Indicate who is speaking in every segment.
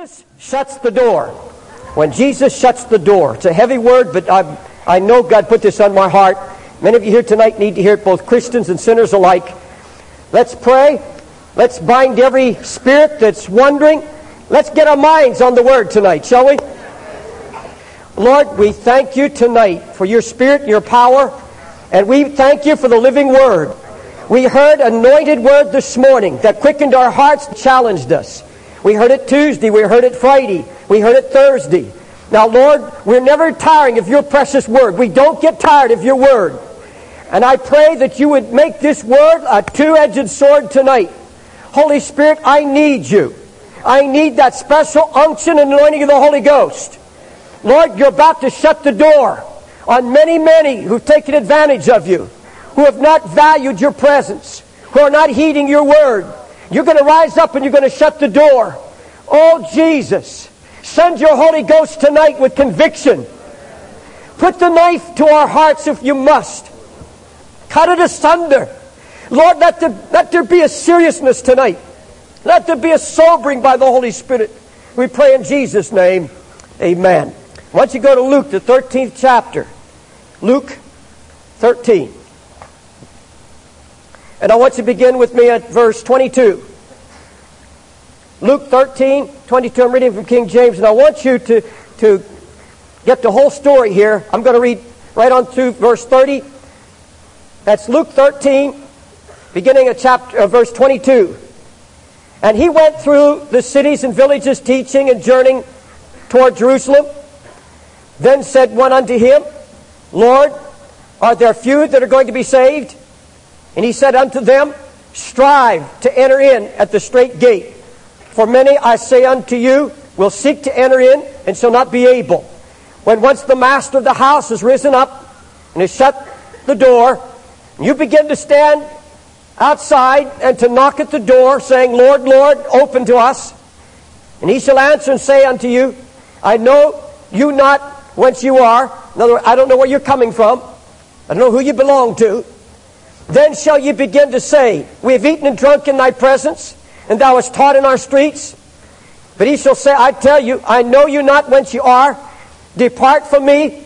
Speaker 1: Shuts the door. When Jesus shuts the door. It's a heavy word, but I know God put this on my heart. Many of you here tonight need to hear it, both Christians and sinners alike. Let's pray. Let's bind every spirit that's wandering. Let's get our minds on the Word tonight, shall we? Lord, we thank you tonight for your Spirit and your power, and we thank you for the living Word. We heard anointed Word this morning that quickened our hearts and challenged us. We heard it Tuesday, we heard it Friday, we heard it Thursday. Now, Lord, we're never tiring of your precious Word. We don't get tired of your Word. And I pray that you would make this Word a two-edged sword tonight. Holy Spirit, I need you. I need that special unction and anointing of the Holy Ghost. Lord, you're about to shut the door on many who've taken advantage of you, who have not valued your presence, who are not heeding your Word. You're going to rise up and you're going to shut the door. Oh, Jesus, send your Holy Ghost tonight with conviction. Put the knife to our hearts if you must. Cut it asunder. Lord, let there be a seriousness tonight. Let there be a sobering by the Holy Spirit. We pray in Jesus' name. Amen. Once you go to Luke, the 13th chapter. Luke 13. And I want you to begin with me at verse 22. Luke 13, 22. I'm reading from King James, and I want you to get the whole story here. I'm going to read right on through verse 30. That's Luke 13, beginning at verse 22. And he went through the cities and villages, teaching and journeying toward Jerusalem. Then said one unto him, Lord, are there few that are going to be saved? And he said unto them, strive to enter in at the strait gate. For many, I say unto you, will seek to enter in, and shall not be able. When once the master of the house is risen up, and has shut the door, and you begin to stand outside, and to knock at the door, saying, Lord, Lord, open to us. And he shall answer and say unto you, I know you not whence you are. In other words, I don't know where you're coming from. I don't know who you belong to. Then shall ye begin to say, we have eaten and drunk in thy presence, and thou hast taught in our streets. But he shall say, I tell you, I know you not whence you are. Depart from me,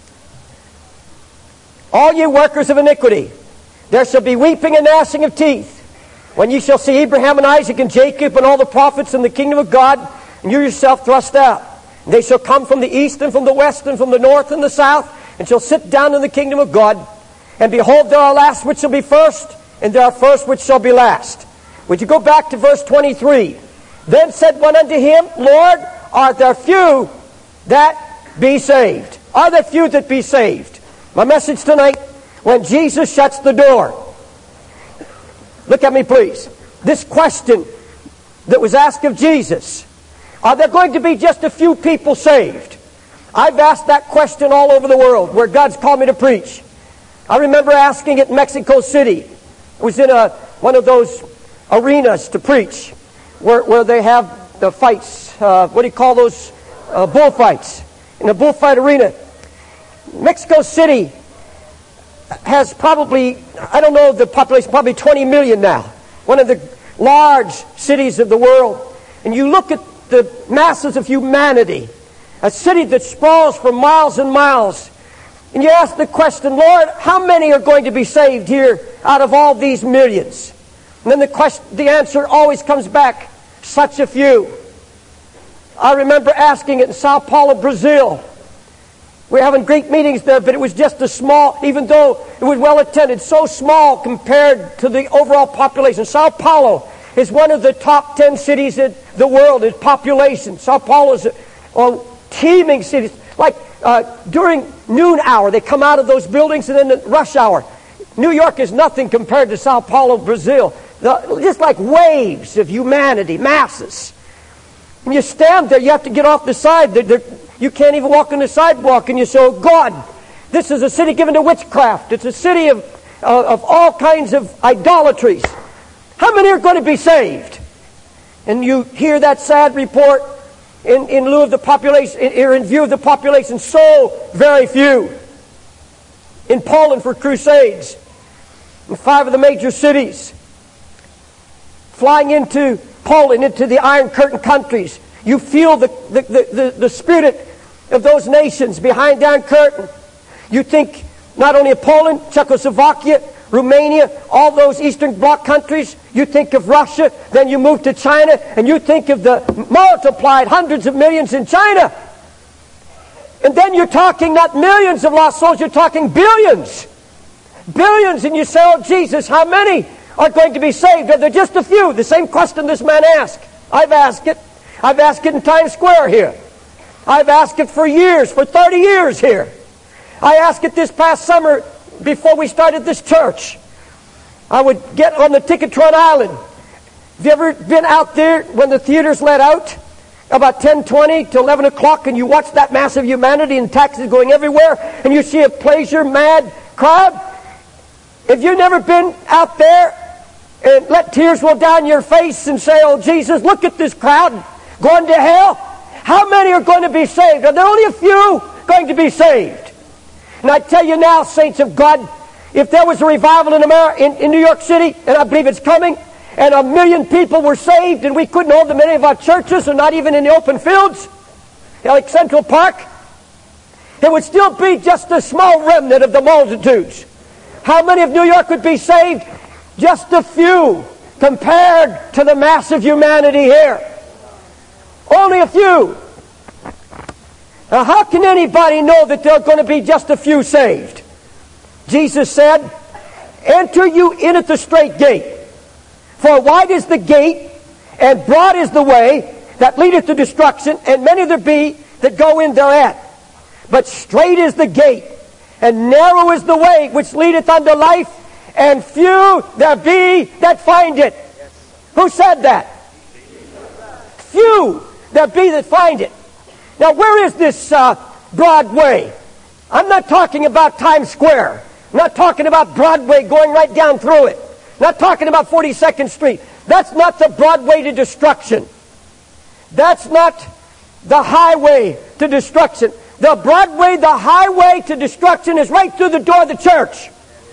Speaker 1: all ye workers of iniquity. There shall be weeping and gnashing of teeth, when ye shall see Abraham and Isaac and Jacob and all the prophets in the kingdom of God, and you yourself thrust out. And they shall come from the east and from the west and from the north and the south, and shall sit down in the kingdom of God. And behold, there are last which shall be first, and there are first which shall be last. Would you go back to verse 23? Then said one unto him, Lord, are there few that be saved? Are there few that be saved? My message tonight, when Jesus shuts the door. Look at me, please. This question that was asked of Jesus, are there going to be just a few people saved? I've asked that question all over the world where God's called me to preach. I remember asking it in Mexico City. I was in one of those arenas to preach where they have the fights. What do you call those? Bullfights. In a bullfight arena. Mexico City has probably, I don't know the population, probably 20 million now. One of the large cities of the world. And you look at the masses of humanity. A city that sprawls for miles and miles. And you ask the question, Lord, how many are going to be saved here out of all these millions? And then the answer always comes back, such a few. I remember asking it in Sao Paulo, Brazil. We're having great meetings there, but it was just a small, even though it was well attended, so small compared to the overall population. Sao Paulo is one of the top 10 cities in the world in population. Sao Paulo is a teeming city. Like during noon hour, they come out of those buildings, and then the rush hour. New York is nothing compared to Sao Paulo, Brazil. Just like waves of humanity, masses. When you stand there, you have to get off the side. You can't even walk on the sidewalk, and you say, oh, God, this is a city given to witchcraft. It's a city of all kinds of idolatries. How many are going to be saved? And you hear that sad report in lieu of the population, or in view of the population, so very few. In Poland for crusades, in 5 of the major cities, flying into Poland, into the Iron Curtain countries. You feel the spirit of those nations behind that curtain. You think not only of Poland, Czechoslovakia, Romania, all those Eastern Bloc countries. You think of Russia, then you move to China, and you think of the multiplied hundreds of millions in China. And then you're talking not millions of lost souls, you're talking billions. Billions, and you say, oh Jesus, how many are going to be saved? Are there just a few? The same question this man asked. I've asked it. I've asked it in Times Square here. I've asked it for years, for 30 years here. I asked it this past summer before we started this church. I would get on the Ticketron Island. Have you ever been out there when the theaters let out? About 10:20 to 11 o'clock, and you watch that mass of humanity and taxis going everywhere, and you see a pleasure-mad crowd? If you've never been out there and let tears roll down your face and say, oh Jesus, look at this crowd going to hell, how many are going to be saved? Are there only a few going to be saved? And I tell you now, saints of God, if there was a revival in New York City, and I believe it's coming, and 1 million people were saved, and we couldn't hold them in any of our churches, or not even in the open fields, like Central Park, it would still be just a small remnant of the multitudes. How many of New York would be saved? Just a few, compared to the mass of humanity here. Only a few. Now, how can anybody know that there are going to be just a few saved? Jesus said, enter you in at the straight gate. For wide is the gate, and broad is the way that leadeth to destruction, and many there be that go in thereat. But straight is the gate, and narrow is the way which leadeth unto life, and few there be that find it. Who said that? Few there be that find it. Now, where is this Broadway? I'm not talking about Times Square. I'm not talking about Broadway going right down through it. I'm not talking about 42nd Street. That's not the Broadway to destruction. That's not the highway to destruction. The Broadway, the highway to destruction is right through the door of the church.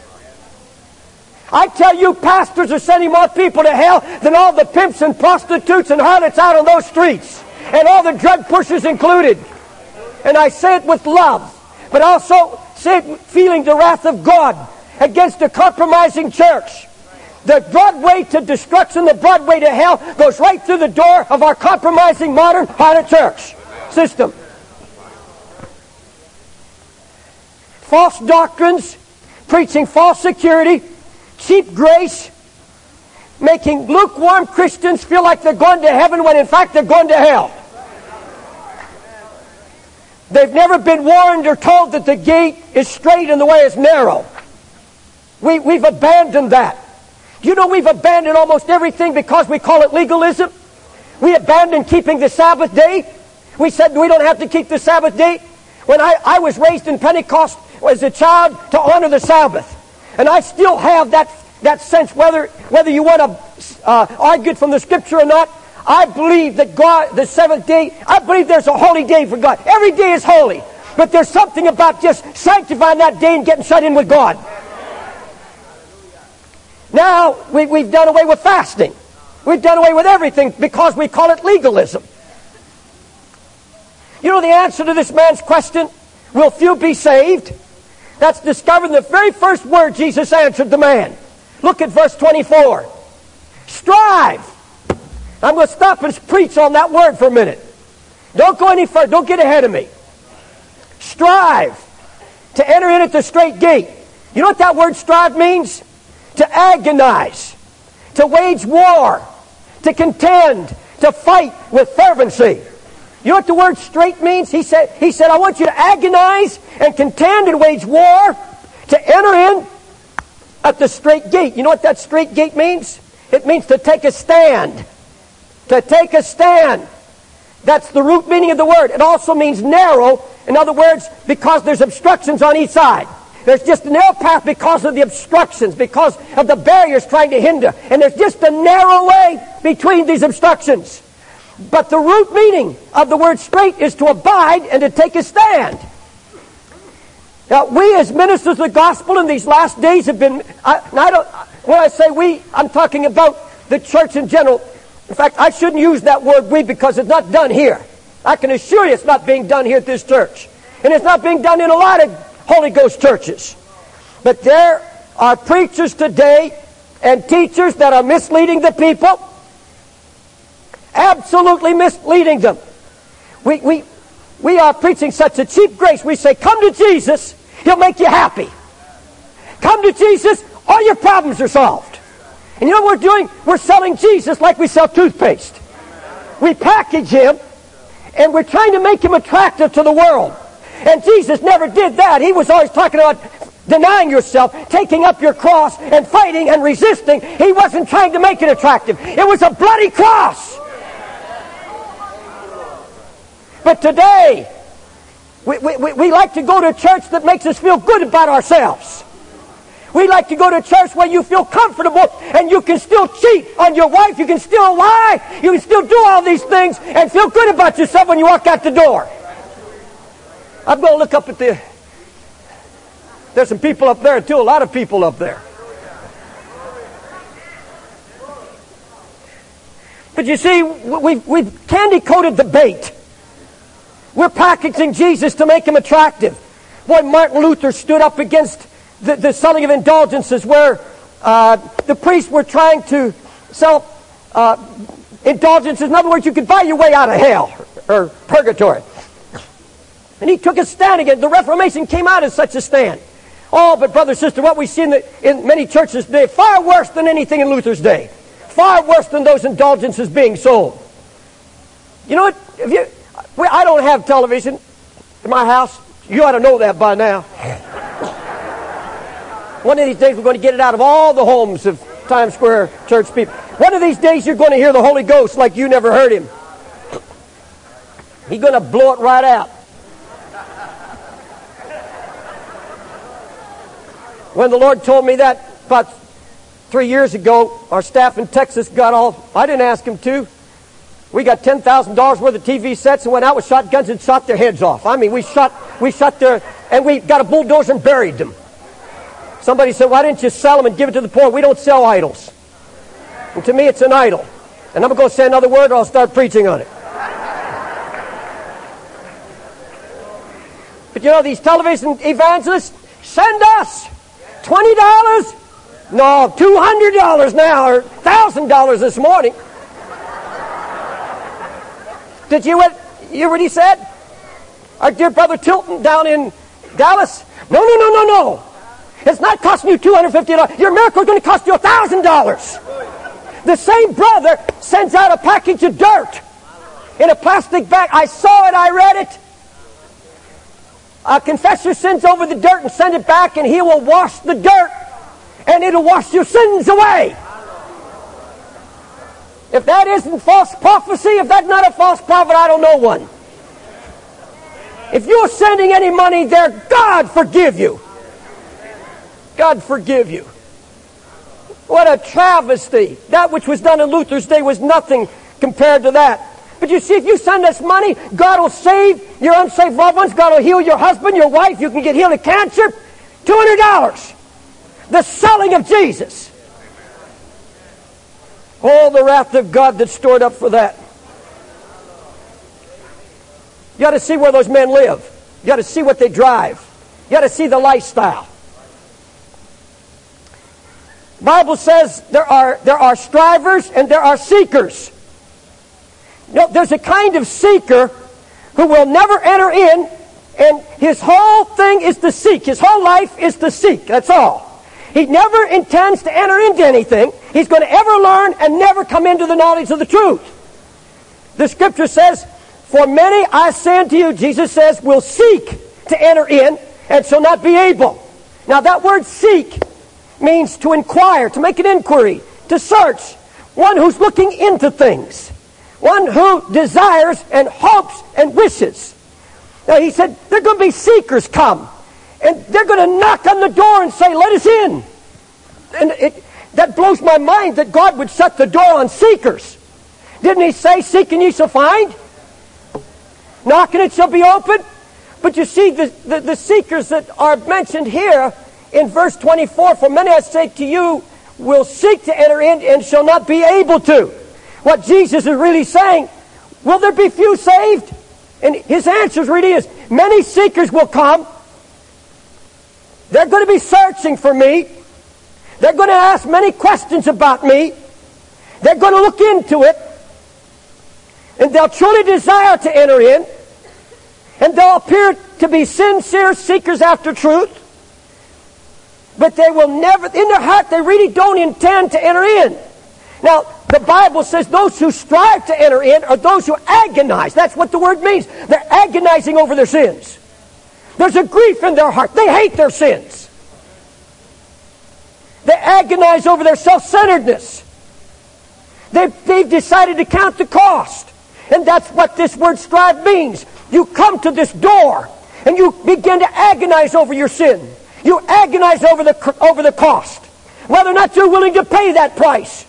Speaker 1: I tell you, pastors are sending more people to hell than all the pimps and prostitutes and harlots out on those streets. And all the drug pushers included. And I say it with love, but also say it feeling the wrath of God against a compromising church. The Broadway to destruction, the Broadway to hell, goes right through the door of our compromising modern harlot church system. False doctrines, preaching false security, cheap grace, making lukewarm Christians feel like they're going to heaven when in fact they're going to hell. They've never been warned or told that the gate is straight and the way is narrow. We've abandoned that. You know, we've abandoned almost everything because we call it legalism. We abandoned keeping the Sabbath day. We said we don't have to keep the Sabbath day. When I was raised in Pentecost as a child to honor the Sabbath. And I still have that sense, whether you want to argue it from the Scripture or not. I believe that God, the seventh day, I believe there's a holy day for God. Every day is holy. But there's something about just sanctifying that day and getting shut in with God. Now, we've done away with fasting. We've done away with everything because we call it legalism. You know the answer to this man's question? Will few be saved? That's discovered in the very first word Jesus answered the man. Look at verse 24. Strive. I'm going to stop and preach on that word for a minute. Don't go any further. Don't get ahead of me. Strive to enter in at the straight gate. You know what that word strive means? To agonize, to wage war, to contend, to fight with fervency. You know what the word straight means? He said, I want you to agonize and contend and wage war to enter in at the straight gate. You know what that straight gate means? It means to take a stand. To take a stand. That's the root meaning of the word. It also means narrow. In other words, because there's obstructions on each side. There's just a narrow path because of the obstructions, because of the barriers trying to hinder. And there's just a narrow way between these obstructions. But the root meaning of the word straight is to abide and to take a stand. Now, we as ministers of the gospel in these last days have been, when I say we, I'm talking about the church in general. In fact, I shouldn't use that word we because it's not done here. I can assure you it's not being done here at this church. And it's not being done in a lot of Holy Ghost churches. But there are preachers today and teachers that are misleading the people. Absolutely misleading them. We are preaching such a cheap grace. We say, come to Jesus, He'll make you happy. Come to Jesus, all your problems are solved. And you know what we're doing? We're selling Jesus like we sell toothpaste. We package Him, and we're trying to make Him attractive to the world. And Jesus never did that. He was always talking about denying yourself, taking up your cross, and fighting and resisting. He wasn't trying to make it attractive. It was a bloody cross. But today, we like to go to a church that makes us feel good about ourselves. We like to go to a church where you feel comfortable and you can still cheat on your wife, you can still lie, you can still do all these things and feel good about yourself when you walk out the door. I'm going to look up at there's some people up there too, a lot of people up there. But you see, we've candy-coated the bait. We're packaging Jesus to make Him attractive. Boy, Martin Luther stood up against the selling of indulgences where the priests were trying to sell indulgences. In other words, you could buy your way out of hell or purgatory. And he took a stand against it. The Reformation came out as such a stand. Oh, but brother, sister, what we see in many churches today, far worse than anything in Luther's day. Far worse than those indulgences being sold. You know what? I don't have television in my house. You ought to know that by now. One of these days we're going to get it out of all the homes of Times Square church people. One of these days you're going to hear the Holy Ghost like you never heard Him. He's going to blow it right out. When the Lord told me that about 3 years ago, our staff in Texas got all, I didn't ask Him to. We got $10,000 worth of TV sets and went out with shotguns and shot their heads off. I mean, we shot their, and we got a bulldozer and buried them. Somebody said, why didn't you sell them and give it to the poor? We don't sell idols. And to me, it's an idol. And I'm going to say another word or I'll start preaching on it. But you know, these television evangelists send us $20? No, $200 now, or $1,000 this morning. Did you hear what he said? Our dear brother Tilton down in Dallas? No. It's not costing you $250. Your miracle is going to cost you $1,000. The same brother sends out a package of dirt in a plastic bag. I saw it, I read it. Confess your sins over the dirt and send it back, and He will wash the dirt, and it'll wash your sins away. If that isn't false prophecy, if that's not a false prophet, I don't know one. If you're sending any money there, God forgive you. God forgive you. What a travesty. That which was done in Luther's day was nothing compared to that. But you see, if you send us money, God will save your unsaved loved ones. God will heal your husband, your wife. You can get healed of cancer. $200. The selling of Jesus. All the wrath of God that's stored up for that. You got to see where those men live. You got to see what they drive. You got to see the lifestyle. The Bible says there are strivers and there are seekers. You know, there's a kind of seeker who will never enter in, and his whole thing is to seek. His whole life is to seek. That's all. He never intends to enter into anything. He's going to ever learn and never come into the knowledge of the truth. The Scripture says, for many, I say unto you, Jesus says, will seek to enter in and shall not be able. Now that word seek means to inquire, to make an inquiry, to search. One who's looking into things. One who desires and hopes and wishes. Now he said, there are going to be seekers come. And they're going to knock on the door and say, let us in. And that blows my mind that God would shut the door on seekers. Didn't He say, seek and ye shall find? Knock and it shall be open? But you see, the seekers that are mentioned here in verse 24, for many I say to you, will seek to enter in and shall not be able to. what Jesus is really saying, will there be few saved? And his answer really is, many seekers will come. They're going to be searching for me. They're going to ask many questions about me. They're going to look into it. And they'll truly desire to enter in. And they'll appear to be sincere seekers after truth. But they will never, in their heart, they really don't intend to enter in. Now, the Bible says those who strive to enter in are those who agonize. That's what the word means. They're agonizing over their sins. There's a grief in their heart. They hate their sins. They agonize over their self-centeredness. They've decided to count the cost. And that's what this word strive means. You come to this door and you begin to agonize over your sin. You agonize over the cost. Whether or not you're willing to pay that price.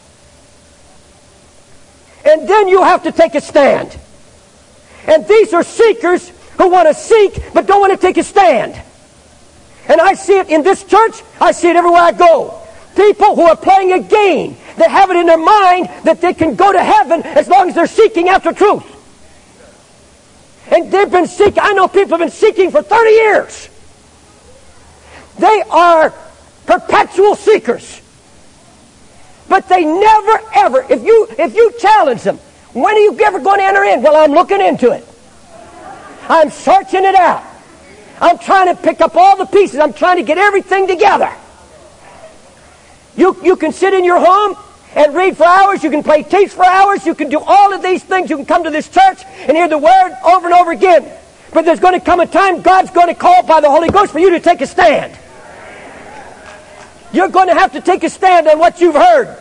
Speaker 1: And then you have to take a stand. And these are seekers who want to seek but don't want to take a stand. And I see it in this church. I see it everywhere I go. People who are playing a game. They have it in their mind that they can go to heaven as long as they're seeking after truth. And they've been seeking. I know people have been seeking for 30 years. They are perpetual seekers. But they never, ever, if you challenge them, when are you ever going to enter in? Well, I'm looking into it. I'm searching it out. I'm trying to pick up all the pieces. I'm trying to get everything together. You can sit in your home and read for hours. You can play tapes for hours. You can do all of these things. You can come to this church and hear the Word over and over again. But there's going to come a time God's going to call by the Holy Ghost for you to take a stand. You're going to have to take a stand on what you've heard.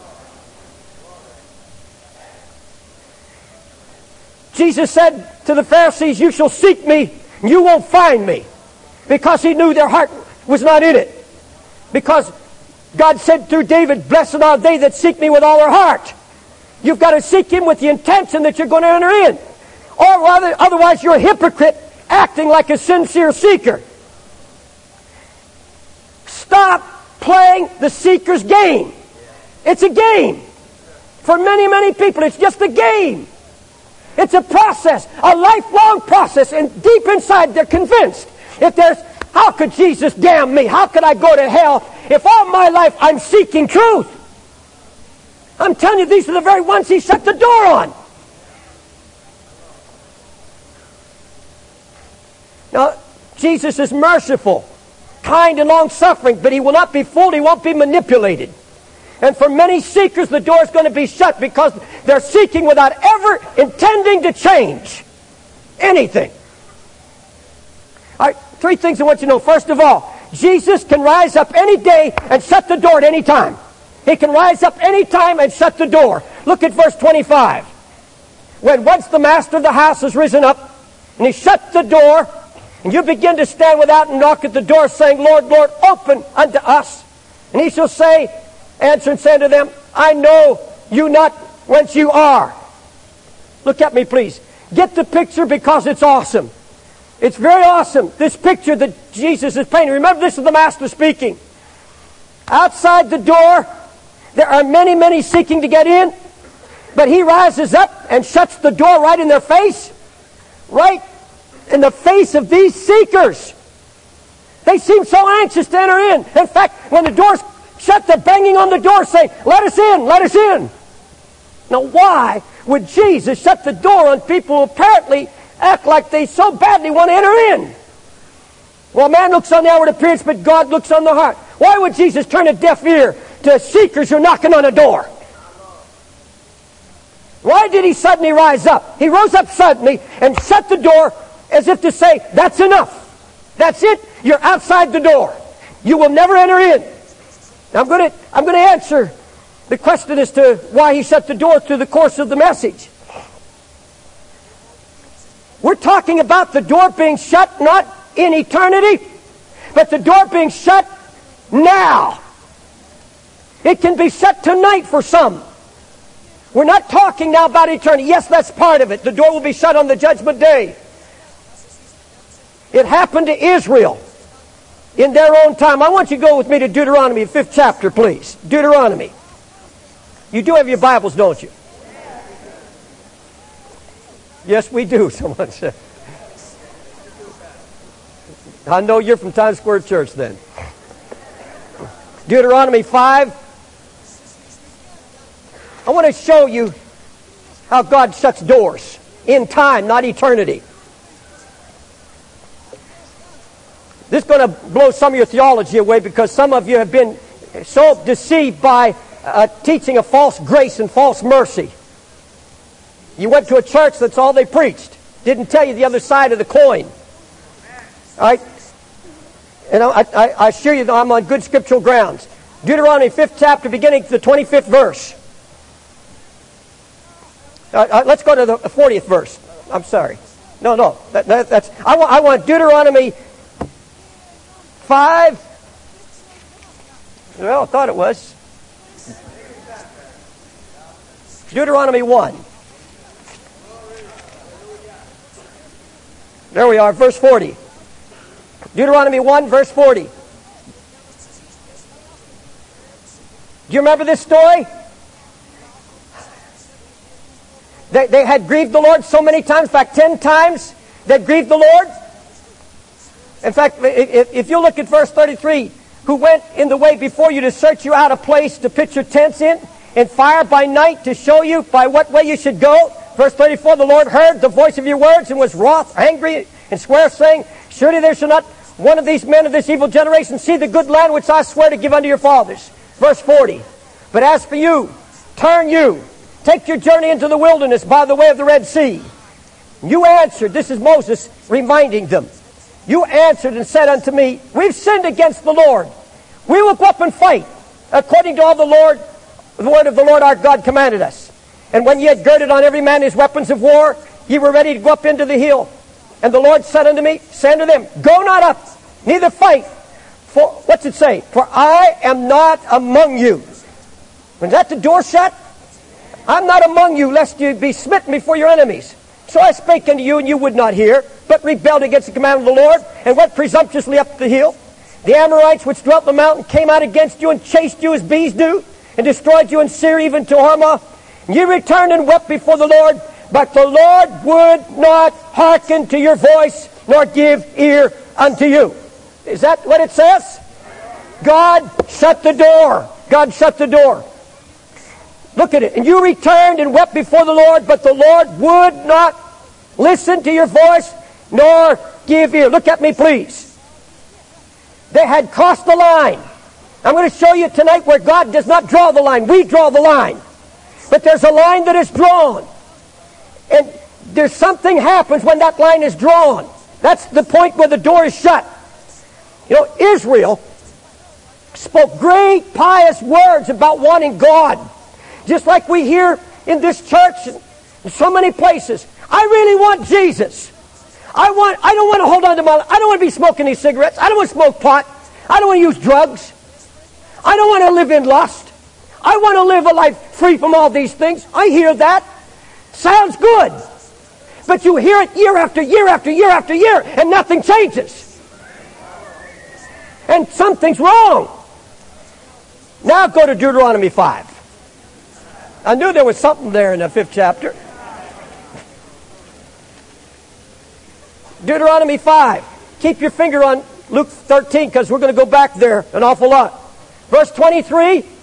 Speaker 1: Jesus said to the Pharisees, you shall seek me, and you won't find me. Because he knew their heart was not in it. Because God said through David, blessed are they that seek me with all their heart. You've got to seek him with the intention that you're going to enter in. Or otherwise you're a hypocrite acting like a sincere seeker. Stop playing the seeker's game. It's a game. For many, many people, it's just a game. It's a process, a lifelong process, and deep inside they're convinced. How could Jesus damn me? How could I go to hell if all my life I'm seeking truth? I'm telling you, these are the very ones he shut the door on. Now, Jesus is merciful, kind and long-suffering, but he will not be fooled, he won't be manipulated. And for many seekers, the door is going to be shut because they're seeking without ever intending to change anything. All right, 3 things I want you to know. First of all, Jesus can rise up any day and shut the door at any time. He can rise up any time and shut the door. Look at verse 25. When once the master of the house has risen up, and he shut the door, and you begin to stand without and knock at the door, saying, Lord, Lord, open unto us. And he shall say, answer and say unto them, I know you not whence you are. Look at me, please. Get the picture because it's awesome. It's very awesome, this picture that Jesus is painting. Remember, this is the Master speaking. Outside the door, there are many, many seeking to get in, but he rises up and shuts the door right in their face, right in the face of these seekers. They seem so anxious to enter in. In fact, when the door's shut, they're banging on the door saying, let us in, let us in. Now, why would Jesus shut the door on people who apparently act like they so badly want to enter in? Well, man looks on the outward appearance, but God looks on the heart. Why would Jesus turn a deaf ear to seekers who are knocking on a door? Why did he suddenly rise up? He rose up suddenly and shut the door as if to say, that's enough. That's it. You're outside the door. You will never enter in. Now, I'm going to answer the question as to why he shut the door through the course of the message. We're talking about the door being shut not in eternity, but the door being shut now. It can be shut tonight for some. We're not talking now about eternity. Yes, that's part of it. The door will be shut on the judgment day. It happened to Israel in their own time. I want you to go with me to Deuteronomy, 5th chapter, please. Deuteronomy. You do have your Bibles, don't you? Yes, we do, someone said. I know you're from Times Square Church then. Deuteronomy 5. I want to show you how God shuts doors in time, not eternity. This is going to blow some of your theology away because some of you have been so deceived by teaching of false grace and false mercy. You went to a church, that's all they preached. Didn't tell you the other side of the coin. All right? And I assure you that I'm on good scriptural grounds. Deuteronomy 5th chapter, beginning to the 25th verse. Let's go to the 40th verse. I'm sorry. No. That's I want Deuteronomy 5. Well, I thought it was. Deuteronomy 1. There we are, verse 40. Deuteronomy 1, verse 40. Do you remember this story? They had grieved the Lord so many times, in fact 10 times they grieved the Lord. In fact, if you look at verse 33, who went in the way before you to search you out a place to pitch your tents in, and fire by night to show you by what way you should go. Verse 34, the Lord heard the voice of your words and was wroth, angry, and sware, saying, surely there shall not one of these men of this evil generation see the good land which I swear to give unto your fathers. Verse 40, but as for you, turn you, take your journey into the wilderness by the way of the Red Sea. You answered, this is Moses reminding them, you answered and said unto me, we've sinned against the Lord. We will go up and fight, according to all the word of the Lord our God commanded us. And when ye had girded on every man his weapons of war, ye were ready to go up into the hill. And the Lord said unto me, say unto them, go not up, neither fight. For, what's it say? For I am not among you. When that the door shut? I'm not among you, lest you be smitten before your enemies. So I spake unto you, and you would not hear, but rebelled against the command of the Lord, and went presumptuously up the hill. The Amorites which dwelt in the mountain came out against you, and chased you as bees do, and destroyed you in Seir, even to Hormah. And ye returned and wept before the Lord, but the Lord would not hearken to your voice, nor give ear unto you. Is that what it says? God shut the door. God shut the door. Look at it. And you returned and wept before the Lord, but the Lord would not listen to your voice, nor give ear. Look at me, please. They had crossed the line. I'm going to show you tonight where God does not draw the line. We draw the line. But there's a line that is drawn. And there's something happens when that line is drawn. That's the point where the door is shut. You know, Israel spoke great pious words about wanting God. Just like we hear in this church and in so many places. I really want Jesus. I don't want to hold on to my life. I don't want to be smoking these cigarettes. I don't want to smoke pot. I don't want to use drugs. I don't want to live in lust. I want to live a life free from all these things. I hear that. Sounds good. But you hear it year after year after year after year, and nothing changes. And something's wrong. Now go to Deuteronomy 5. I knew there was something there in the 5th chapter. Deuteronomy 5. Keep your finger on Luke 13 because we're going to go back there an awful lot. Verse 23. Do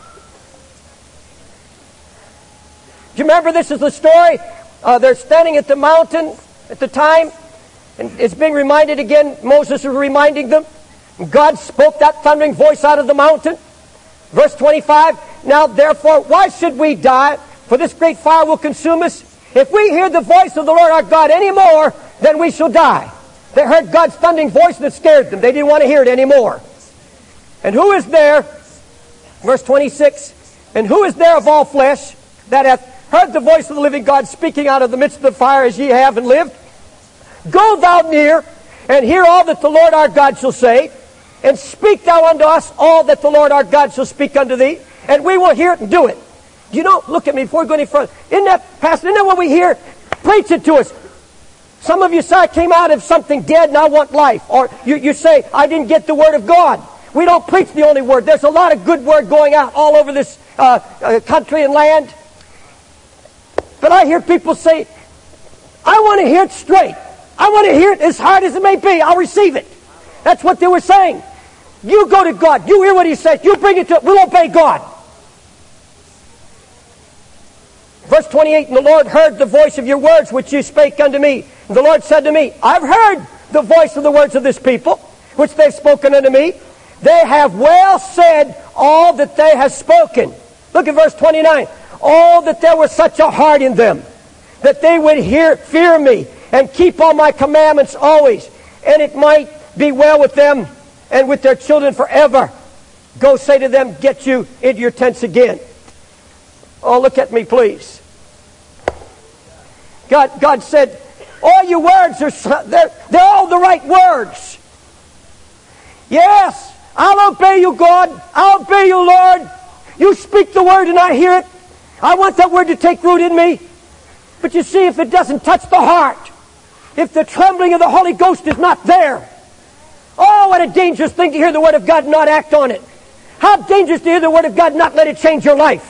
Speaker 1: you remember this is the story? They're standing at the mountain at the time, and it's being reminded again. Moses is reminding them. God spoke that thundering voice out of the mountain. Verse 25, now therefore, why should we die? For this great fire will consume us. If we hear the voice of the Lord our God any more, then we shall die. They heard God's thundering voice and it scared them. They didn't want to hear it anymore. And who is there, verse 26, and who is there of all flesh that hath heard the voice of the living God speaking out of the midst of the fire as ye have and lived? Go thou near and hear all that the Lord our God shall say, and speak thou unto us all that the Lord our God shall speak unto thee, and we will hear it and do it. You know, look at me before we go any further. Isn't that what we hear? Preach it to us. Some of you say, I came out of something dead and I want life. Or you say, I didn't get the word of God. We don't preach the only word. There's a lot of good word going out all over this country and land. But I hear people say, I want to hear it straight. I want to hear it as hard as it may be. I'll receive it. That's what they were saying. You go to God. You hear what He says. You bring it to, we'll obey God. Verse 28, and the Lord heard the voice of your words which you spake unto me. And the Lord said to me, I've heard the voice of the words of this people, which they've spoken unto me. They have well said all that they have spoken. Look at verse 29. All that there was such a heart in them, that they would fear me, and keep all my commandments always, and it might be well with them and with their children forever. Go say to them, get you into your tents again. Oh, look at me, please. God said, all your words they're all the right words. Yes, I'll obey you, God. I'll obey you, Lord. You speak the word and I hear it. I want that word to take root in me. But you see, if it doesn't touch the heart, if the trembling of the Holy Ghost is not there, oh, what a dangerous thing to hear the word of God and not act on it. How dangerous to hear the word of God and not let it change your life.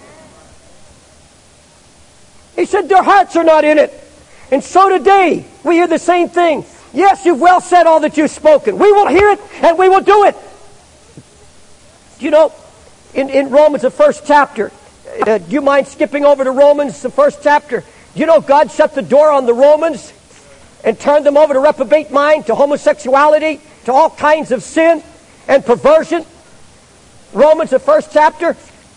Speaker 1: He said their hearts are not in it. And so today, we hear the same thing. Yes, you've well said all that you've spoken. We will hear it and we will do it. You know, in Romans, the first chapter, do you mind skipping over to Romans, the first chapter? You know, God shut the door on the Romans and turned them over to reprobate mind, to homosexuality, to all kinds of sin and perversion. Romans, the first chapter.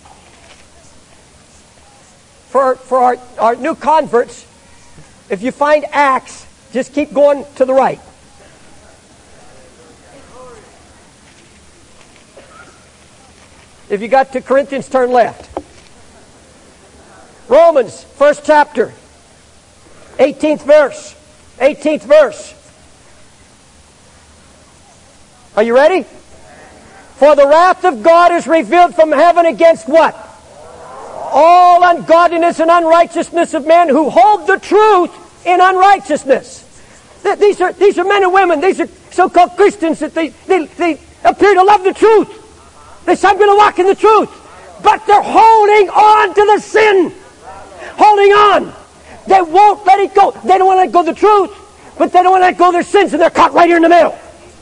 Speaker 1: For our new converts, if you find Acts, just keep going to the right. If you got to Corinthians, turn left. Romans, first chapter, 18th verse. 18th verse. Are you ready? For the wrath of God is revealed from heaven against what? All ungodliness and unrighteousness of men who hold the truth in unrighteousness. These are men and women. These are so-called Christians that they appear to love the truth. They say, I'm going to walk in the truth. But they're holding on to the sin. Holding on. They won't let it go. They don't want to let go of the truth, but they don't want to let go of their sins, and they're caught right here in the middle.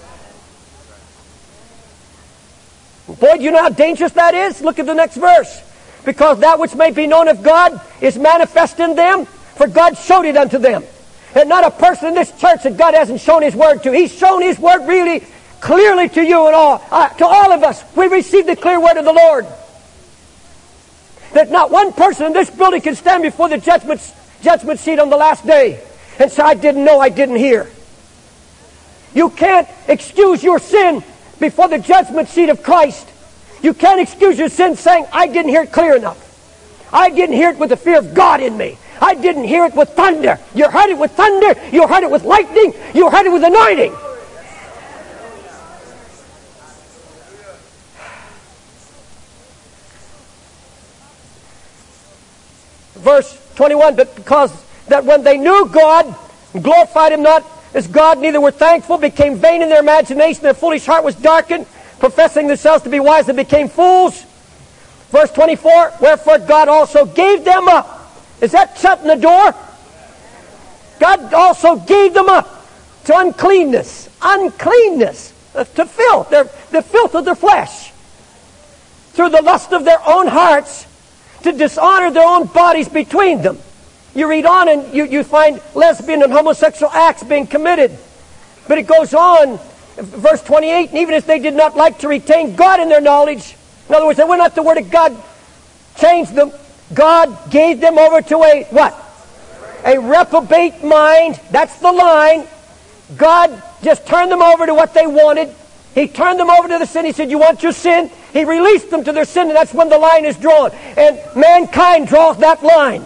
Speaker 1: Boy, do you know how dangerous that is? Look at the next verse. Because that which may be known of God is manifest in them, for God showed it unto them. And not a person in this church that God hasn't shown His Word to. He's shown His Word really clearly to you and all, to all of us. We received the clear Word of the Lord. That not one person in this building can stand before the judgment seat on the last day and say, I didn't know, I didn't hear. You can't excuse your sin before the judgment seat of Christ. You can't excuse your sin saying, I didn't hear it clear enough. I didn't hear it with the fear of God in me. I didn't hear it with thunder. You heard it with thunder. You heard it with lightning. You heard it with anointing. Verse 21, but because that when they knew God, glorified Him not as God, neither were thankful, became vain in their imagination, their foolish heart was darkened, professing themselves to be wise, they became fools. Verse 24, wherefore God also gave them up. Is that shutting the door? God also gave them up to uncleanness. Uncleanness. To filth. The filth of their flesh. Through the lust of their own hearts, to dishonor their own bodies between them. You read on and you find lesbian and homosexual acts being committed. But it goes on, verse 28, and even as they did not like to retain God in their knowledge, in other words, they would not the Word of God change them, God gave them over to a what? A reprobate mind. That's the line. God just turned them over to what they wanted. He turned them over to the sin. He said, you want your sin? He released them to their sin, and that's when the line is drawn. And mankind draws that line.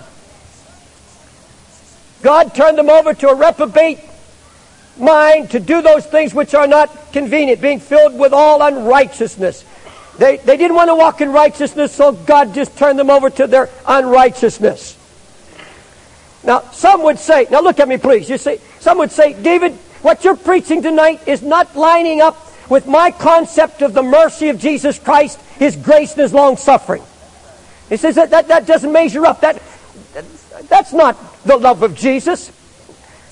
Speaker 1: God turned them over to a reprobate mind to do those things which are not convenient, being filled with all unrighteousness. They didn't want to walk in righteousness, so God just turned them over to their unrighteousness. Now, some would say, now look at me please, some would say, David, what you're preaching tonight is not lining up with my concept of the mercy of Jesus Christ, His grace and His long-suffering. He says that doesn't measure up. That's not the love of Jesus.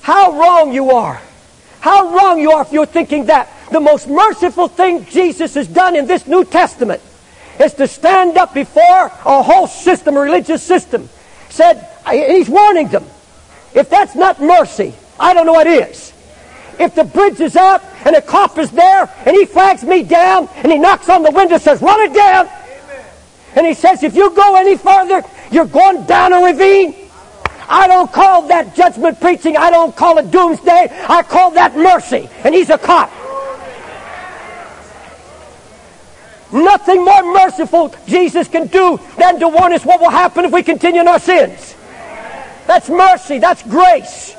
Speaker 1: How wrong you are. How wrong you are if you're thinking that. The most merciful thing Jesus has done in this New Testament is to stand up before a whole system, a religious system. He's warning them. If that's not mercy, I don't know what is. If the bridge is out and a cop is there and he flags me down and he knocks on the window and says, run it down. Amen. And he says, if you go any further, you're going down a ravine. I don't call that judgment preaching. I don't call it doomsday. I call that mercy. And he's a cop. Nothing more merciful Jesus can do than to warn us what will happen if we continue in our sins. That's mercy. That's grace.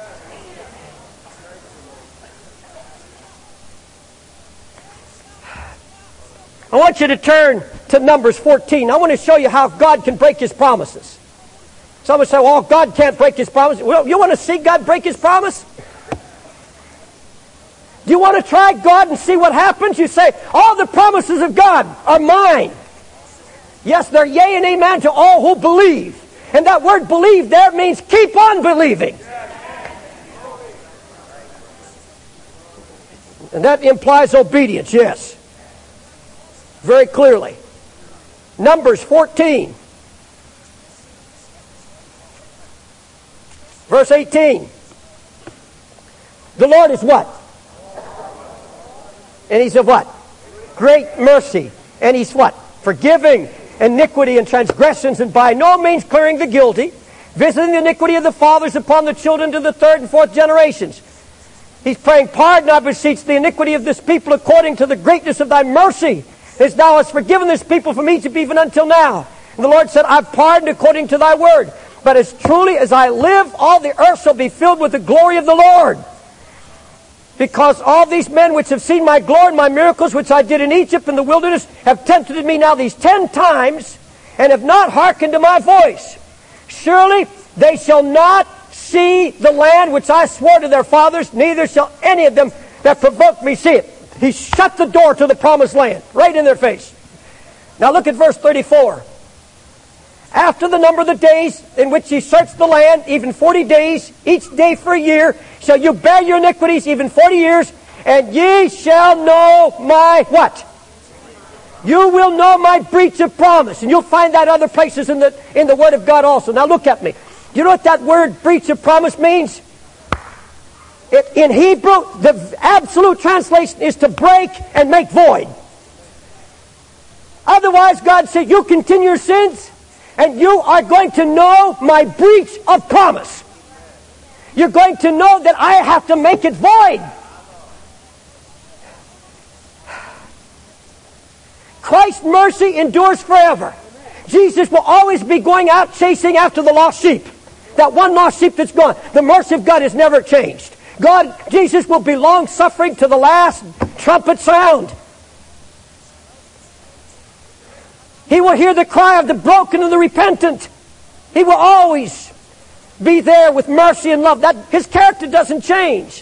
Speaker 1: I want you to turn to Numbers 14. I want to show you how God can break His promises. Some would say, well, God can't break His promise. Well, you want to see God break His promise? Do you want to try God and see what happens? You say, all the promises of God are mine. Yes, they're yea and amen to all who believe. And that word believe there means keep on believing. And that implies obedience, yes. Very clearly. Numbers 14. Verse 18. The Lord is what? And He's of what? Great mercy. And He's what? Forgiving iniquity and transgressions, and by no means clearing the guilty, visiting the iniquity of the fathers upon the children to the third and fourth generations. He's praying, pardon, I beseech, the iniquity of this people according to the greatness of thy mercy, as thou hast forgiven this people from Egypt even until now. And the Lord said, I've pardoned according to thy word. But as truly as I live, all the earth shall be filled with the glory of the Lord. Because all these men which have seen my glory and my miracles, which I did in Egypt in the wilderness, have tempted me now these 10 times, and have not hearkened to my voice. Surely they shall not see the land which I swore to their fathers, neither shall any of them that provoke me see it. He shut the door to the promised land, right in their face. Now look at verse 34. After the number of the days in which ye searched the land, even 40 days, each day for a year, shall you bear your iniquities, even 40 years, and ye shall know my what? You will know my breach of promise. And you'll find that other places in the Word of God also. Now look at me. You know what that word breach of promise means? In Hebrew, the absolute translation is to break and make void. Otherwise, God said, you continue your sins, and you are going to know my breach of promise. You're going to know that I have to make it void. Christ's mercy endures forever. Jesus will always be going out chasing after the lost sheep. That one lost sheep that's gone. The mercy of God has never changed. Jesus will be long-suffering to the last trumpet sound. He will hear the cry of the broken and the repentant. He will always be there with mercy and love. His character doesn't change.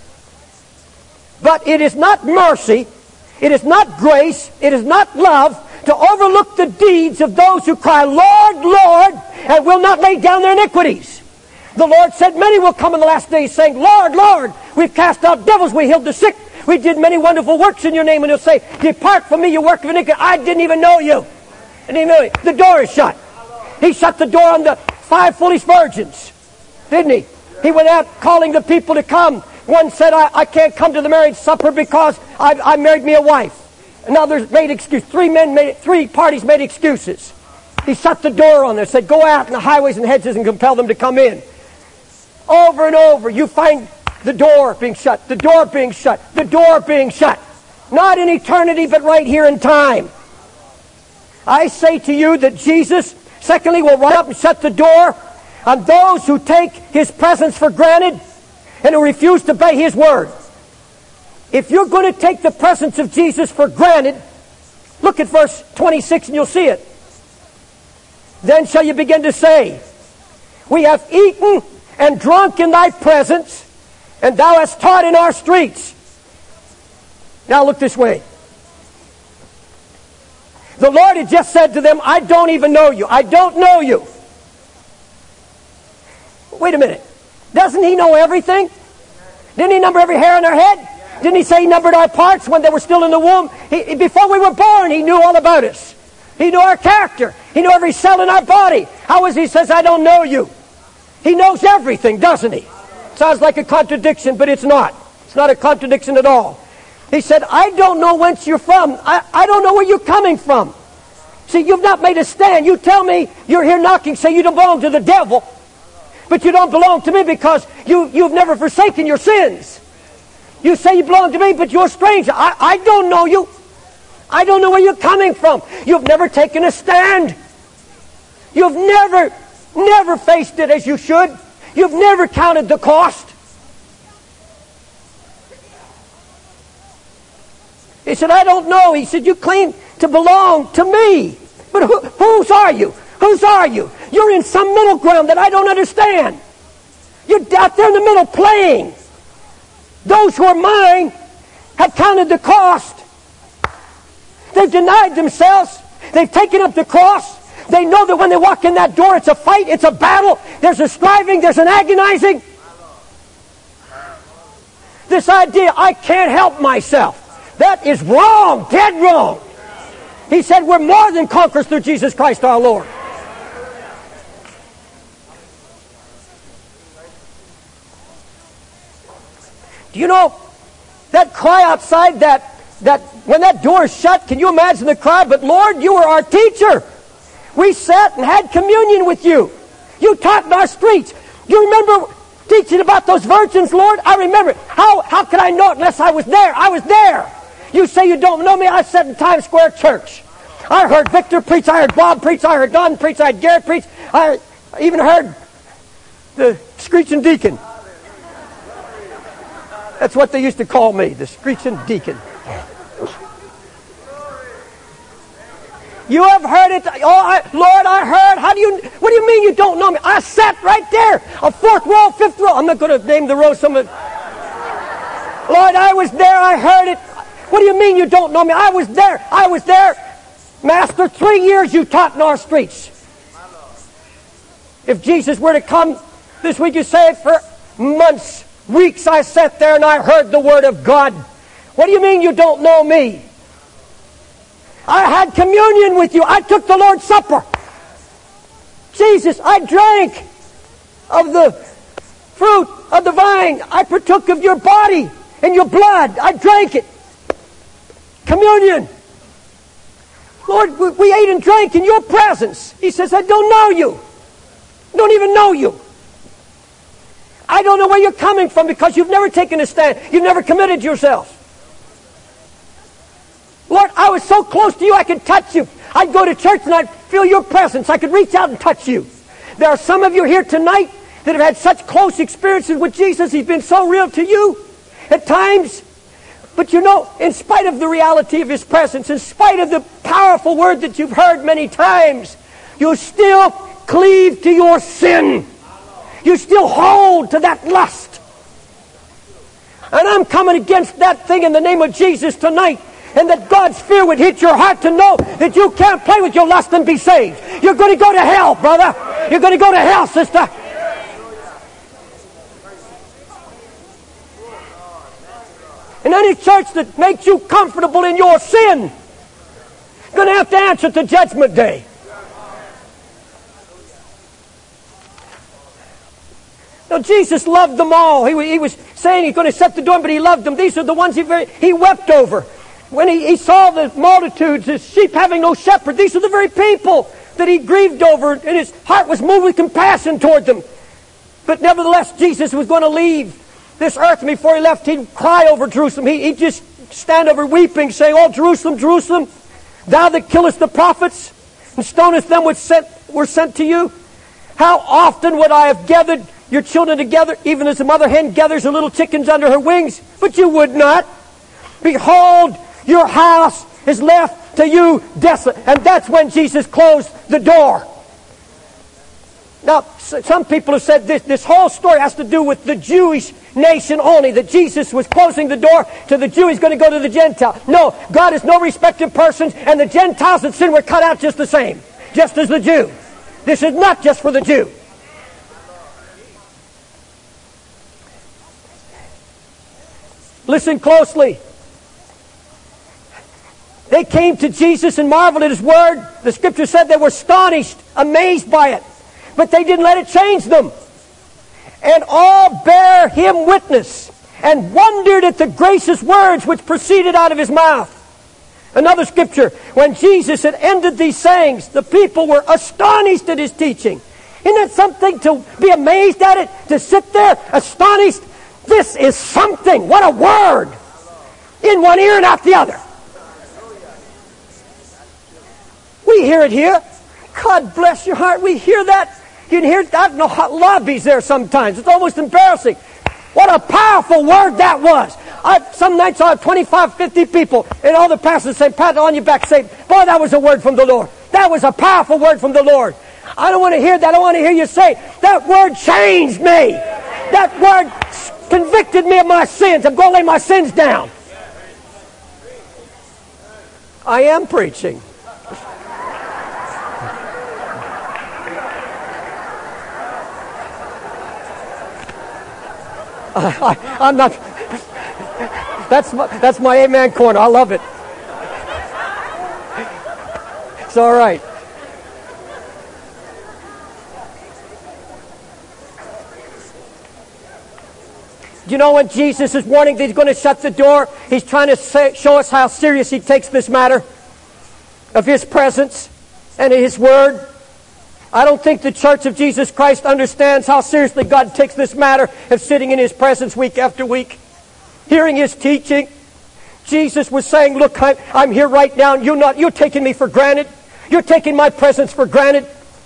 Speaker 1: But it is not mercy, it is not grace, it is not love to overlook the deeds of those who cry, Lord, Lord, and will not lay down their iniquities. The Lord said, many will come in the last days saying, Lord, Lord, we've cast out devils, we healed the sick, we did many wonderful works in your name. And he'll say, depart from me, you work of iniquity, I didn't even know you. The door is shut. He shut the door on the 5 foolish virgins, didn't he? He went out calling the people to come. One said, I can't come to the marriage supper because I married me a wife. Another made excuses. 3 parties made excuses. He shut the door on them, said, go out in the highways and hedges and compel them to come in. Over and over, you find the door being shut, the door being shut, the door being shut. Not in eternity, but right here in time. I say to you that Jesus, secondly, will rise up and shut the door on those who take His presence for granted and who refuse to obey His word. If you're going to take the presence of Jesus for granted, look at verse 26 and you'll see it. Then shall you begin to say, we have eaten and drunk in thy presence, and thou hast taught in our streets. Now look this way. The Lord had just said to them, I don't even know you. I don't know you. Wait a minute. Doesn't He know everything? Didn't He number every hair on our head? Didn't He say He numbered our parts when they were still in the womb? Before we were born, He knew all about us. He knew our character. He knew every cell in our body. How is He says, I don't know you? He knows everything, doesn't He? Sounds like a contradiction, but it's not. It's not a contradiction at all. He said, I don't know whence you're from. I don't know where you're coming from. See, you've not made a stand. You tell me you're here knocking, say you don't belong to the devil, but you don't belong to me because you've never forsaken your sins. You say you belong to me, but you're a stranger. I don't know you. I don't know where you're coming from. You've never taken a stand. You've never faced it as you should. You've never counted the cost. He said, I don't know. He said, you claim to belong to me. But whose are you? Whose are you? You're in some middle ground that I don't understand. You're out there in the middle playing. Those who are mine have counted the cost. They've denied themselves. They've taken up the cross. They know that when they walk in that door, it's a fight, it's a battle. There's a striving, there's an agonizing. This idea, I can't help myself. That is wrong, dead wrong. He said we're more than conquerors through Jesus Christ our Lord. Do you know that cry outside, that when that door is shut, can you imagine the cry? But Lord, you were our teacher. We sat and had communion with you. You taught in our streets. You remember teaching about those virgins, Lord? I remember. How could I know it unless I was there? I was there. You say you don't know me? I sat in Times Square Church. I heard Victor preach. I heard Bob preach. I heard Don preach. I heard Garrett preach. I even heard the screeching deacon. That's what they used to call me, the screeching deacon. You have heard it. Oh, Lord, I heard. What do you mean you don't know me? I sat right there. A fourth row, fifth row. I'm not going to name the row. Lord, I was there. I heard it. What do you mean you don't know me? I was there. I was there. Master, 3 years you taught in our streets. If Jesus were to come this week, you say, for months, weeks I sat there and I heard the Word of God. What do you mean you don't know me? I had communion with you. I took the Lord's Supper. Jesus, I drank of the fruit of the vine. I partook of your body and your blood. I drank it. Communion. Lord, we ate and drank in your presence. He says, I don't know you. Don't even know you. I don't know where you're coming from because you've never taken a stand. You've never committed yourself. Lord, I was so close to you I could touch you. I'd go to church and I'd feel your presence. I could reach out and touch you. There are some of you here tonight that have had such close experiences with Jesus. He's been so real to you at times. But you know, in spite of the reality of His presence, in spite of the powerful word that you've heard many times, you still cleave to your sin. You still hold to that lust. And I'm coming against that thing in the name of Jesus tonight. And that God's fear would hit your heart to know that you can't play with your lust and be saved. You're going to go to hell, brother. You're going to go to hell, sister. And any church that makes you comfortable in your sin is going to have to answer at the judgment day. Now, Jesus loved them all. He was saying He's going to shut the door, but He loved them. These are the ones He wept over. When he saw the multitudes, His sheep having no shepherd, these are the very people that He grieved over, and His heart was moved with compassion toward them. But nevertheless, Jesus was going to leave this earth, and before He left, He'd cry over Jerusalem. He'd just stand over weeping, saying, Oh, Jerusalem, Jerusalem, thou that killest the prophets, and stonest them which were sent to you. How often would I have gathered your children together, even as a mother hen gathers her little chickens under her wings? But you would not. Behold, your house is left to you desolate. And that's when Jesus closed the door. Now, some people have said this whole story has to do with the Jewish nation only, that Jesus was closing the door to the Jew. He's going to go to the Gentile. No, God is no respecter of persons, and the Gentiles that sin were cut out just the same, just as the Jew. This is not just for the Jew. Listen closely. They came to Jesus and marveled at His Word. The Scripture said they were astonished, amazed by it. But they didn't let it change them. And all bare Him witness, and wondered at the gracious words which proceeded out of His mouth. Another Scripture, when Jesus had ended these sayings, the people were astonished at His teaching. Isn't that something to be amazed at it? To sit there astonished? This is something. What a word! In one ear and out the other. We hear it here. God bless your heart. We hear that. You can hear it out in the lobbies there sometimes. It's almost embarrassing. What a powerful word that was. Some nights I have 25, 50 people, and all the pastors say, pat on your back, say, boy, that was a word from the Lord. That was a powerful word from the Lord. I don't want to hear that. I want to hear you say, that word changed me. That word convicted me of my sins. I'm going to lay my sins down. I am preaching. I'm not. That's my amen corner. I love it. It's all right. Do you know when Jesus is warning that He's going to shut the door? He's trying to show us how serious He takes this matter of His presence and His Word. I don't think the Church of Jesus Christ understands how seriously God takes this matter of sitting in His presence week after week, hearing His teaching. Jesus was saying, look, I'm here right now, and you're taking me for granted. You're taking my presence for granted.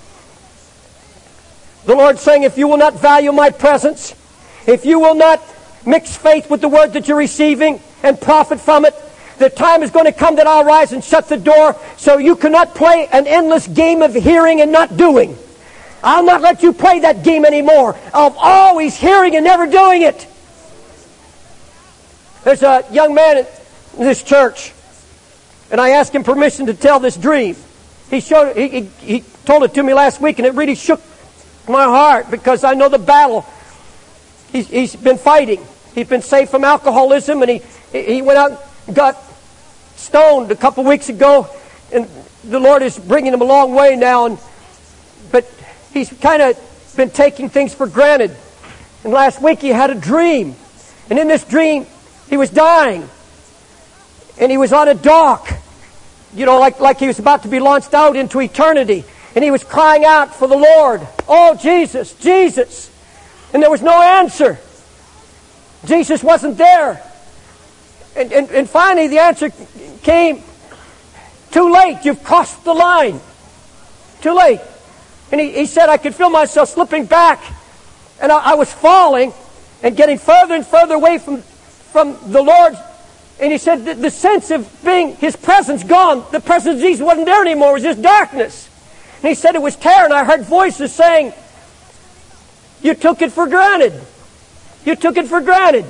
Speaker 1: The Lord's saying, if you will not value my presence, if you will not mix faith with the word that you're receiving and profit from it, the time is going to come that I'll rise and shut the door, so you cannot play an endless game of hearing and not doing. I'll not let you play that game anymore of always hearing and never doing it. There's a young man in this church, and I asked him permission to tell this dream. He told it to me last week, and it really shook my heart because I know the battle he's been fighting. He's been saved from alcoholism, and he went out and got stoned a couple weeks ago, and the Lord is bringing him a long way now. But he's kind of been taking things for granted. And last week he had a dream, and in this dream he was dying, and he was on a dock, like he was about to be launched out into eternity, and he was crying out for the Lord, "Oh, Jesus, Jesus!" And there was no answer. Jesus wasn't there. And finally the answer came, "Too late, you've crossed the line. Too late." And he said, I could feel myself slipping back, and I was falling and getting further and further away from the Lord. And he said the sense of being His presence gone. The presence of Jesus wasn't there anymore. It was just darkness. And he said it was terror, and I heard voices saying, "You took it for granted. You took it for granted."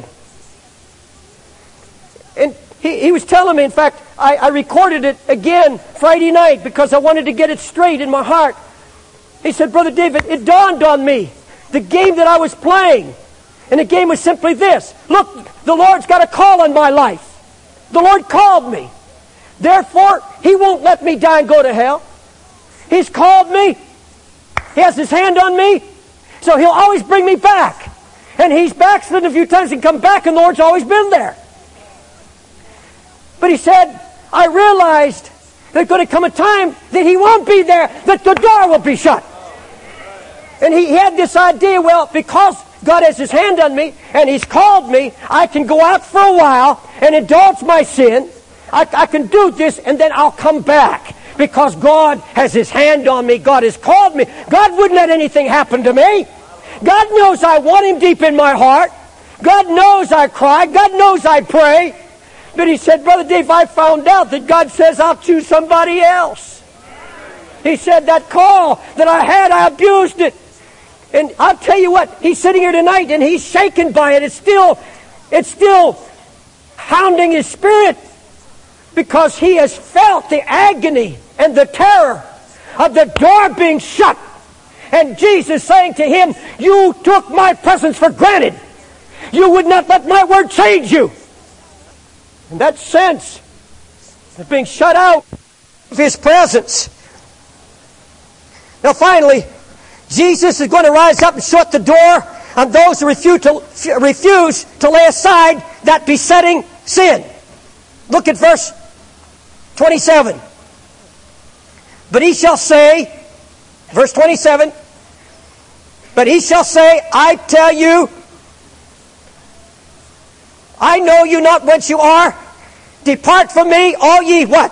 Speaker 1: And he was telling me, in fact, I recorded it again Friday night because I wanted to get it straight in my heart. He said, "Brother David, it dawned on me, the game that I was playing. And the game was simply this. Look, the Lord's got a call on my life. The Lord called me. Therefore, He won't let me die and go to hell. He's called me. He has His hand on me. So He'll always bring me back. And he's backslidden a few times and come back, and the Lord's always been there." But he said, I realized there's going to come a time that He won't be there, that the door will be shut. And he had this idea, well, because God has His hand on me and He's called me, I can go out for a while and indulge my sin. I can do this, and then I'll come back because God has His hand on me. God has called me. God wouldn't let anything happen to me. God knows I want Him deep in my heart. God knows I cry. God knows I pray. But he said, "Brother Dave, I found out that God says I'll choose somebody else." He said, that call that I had, I abused it. And I'll tell you what, he's sitting here tonight and he's shaken by it. It's still hounding his spirit because he has felt the agony and the terror of the door being shut. And Jesus saying to him, "You took my presence for granted. You would not let my word change you. And that sense of being shut out of His presence. Now finally, Jesus is going to rise up and shut the door on those who refuse to lay aside that besetting sin. Look at verse 27. But He shall say, verse 27, but He shall say, I tell you, I know you not whence you are. Depart from me, all ye what?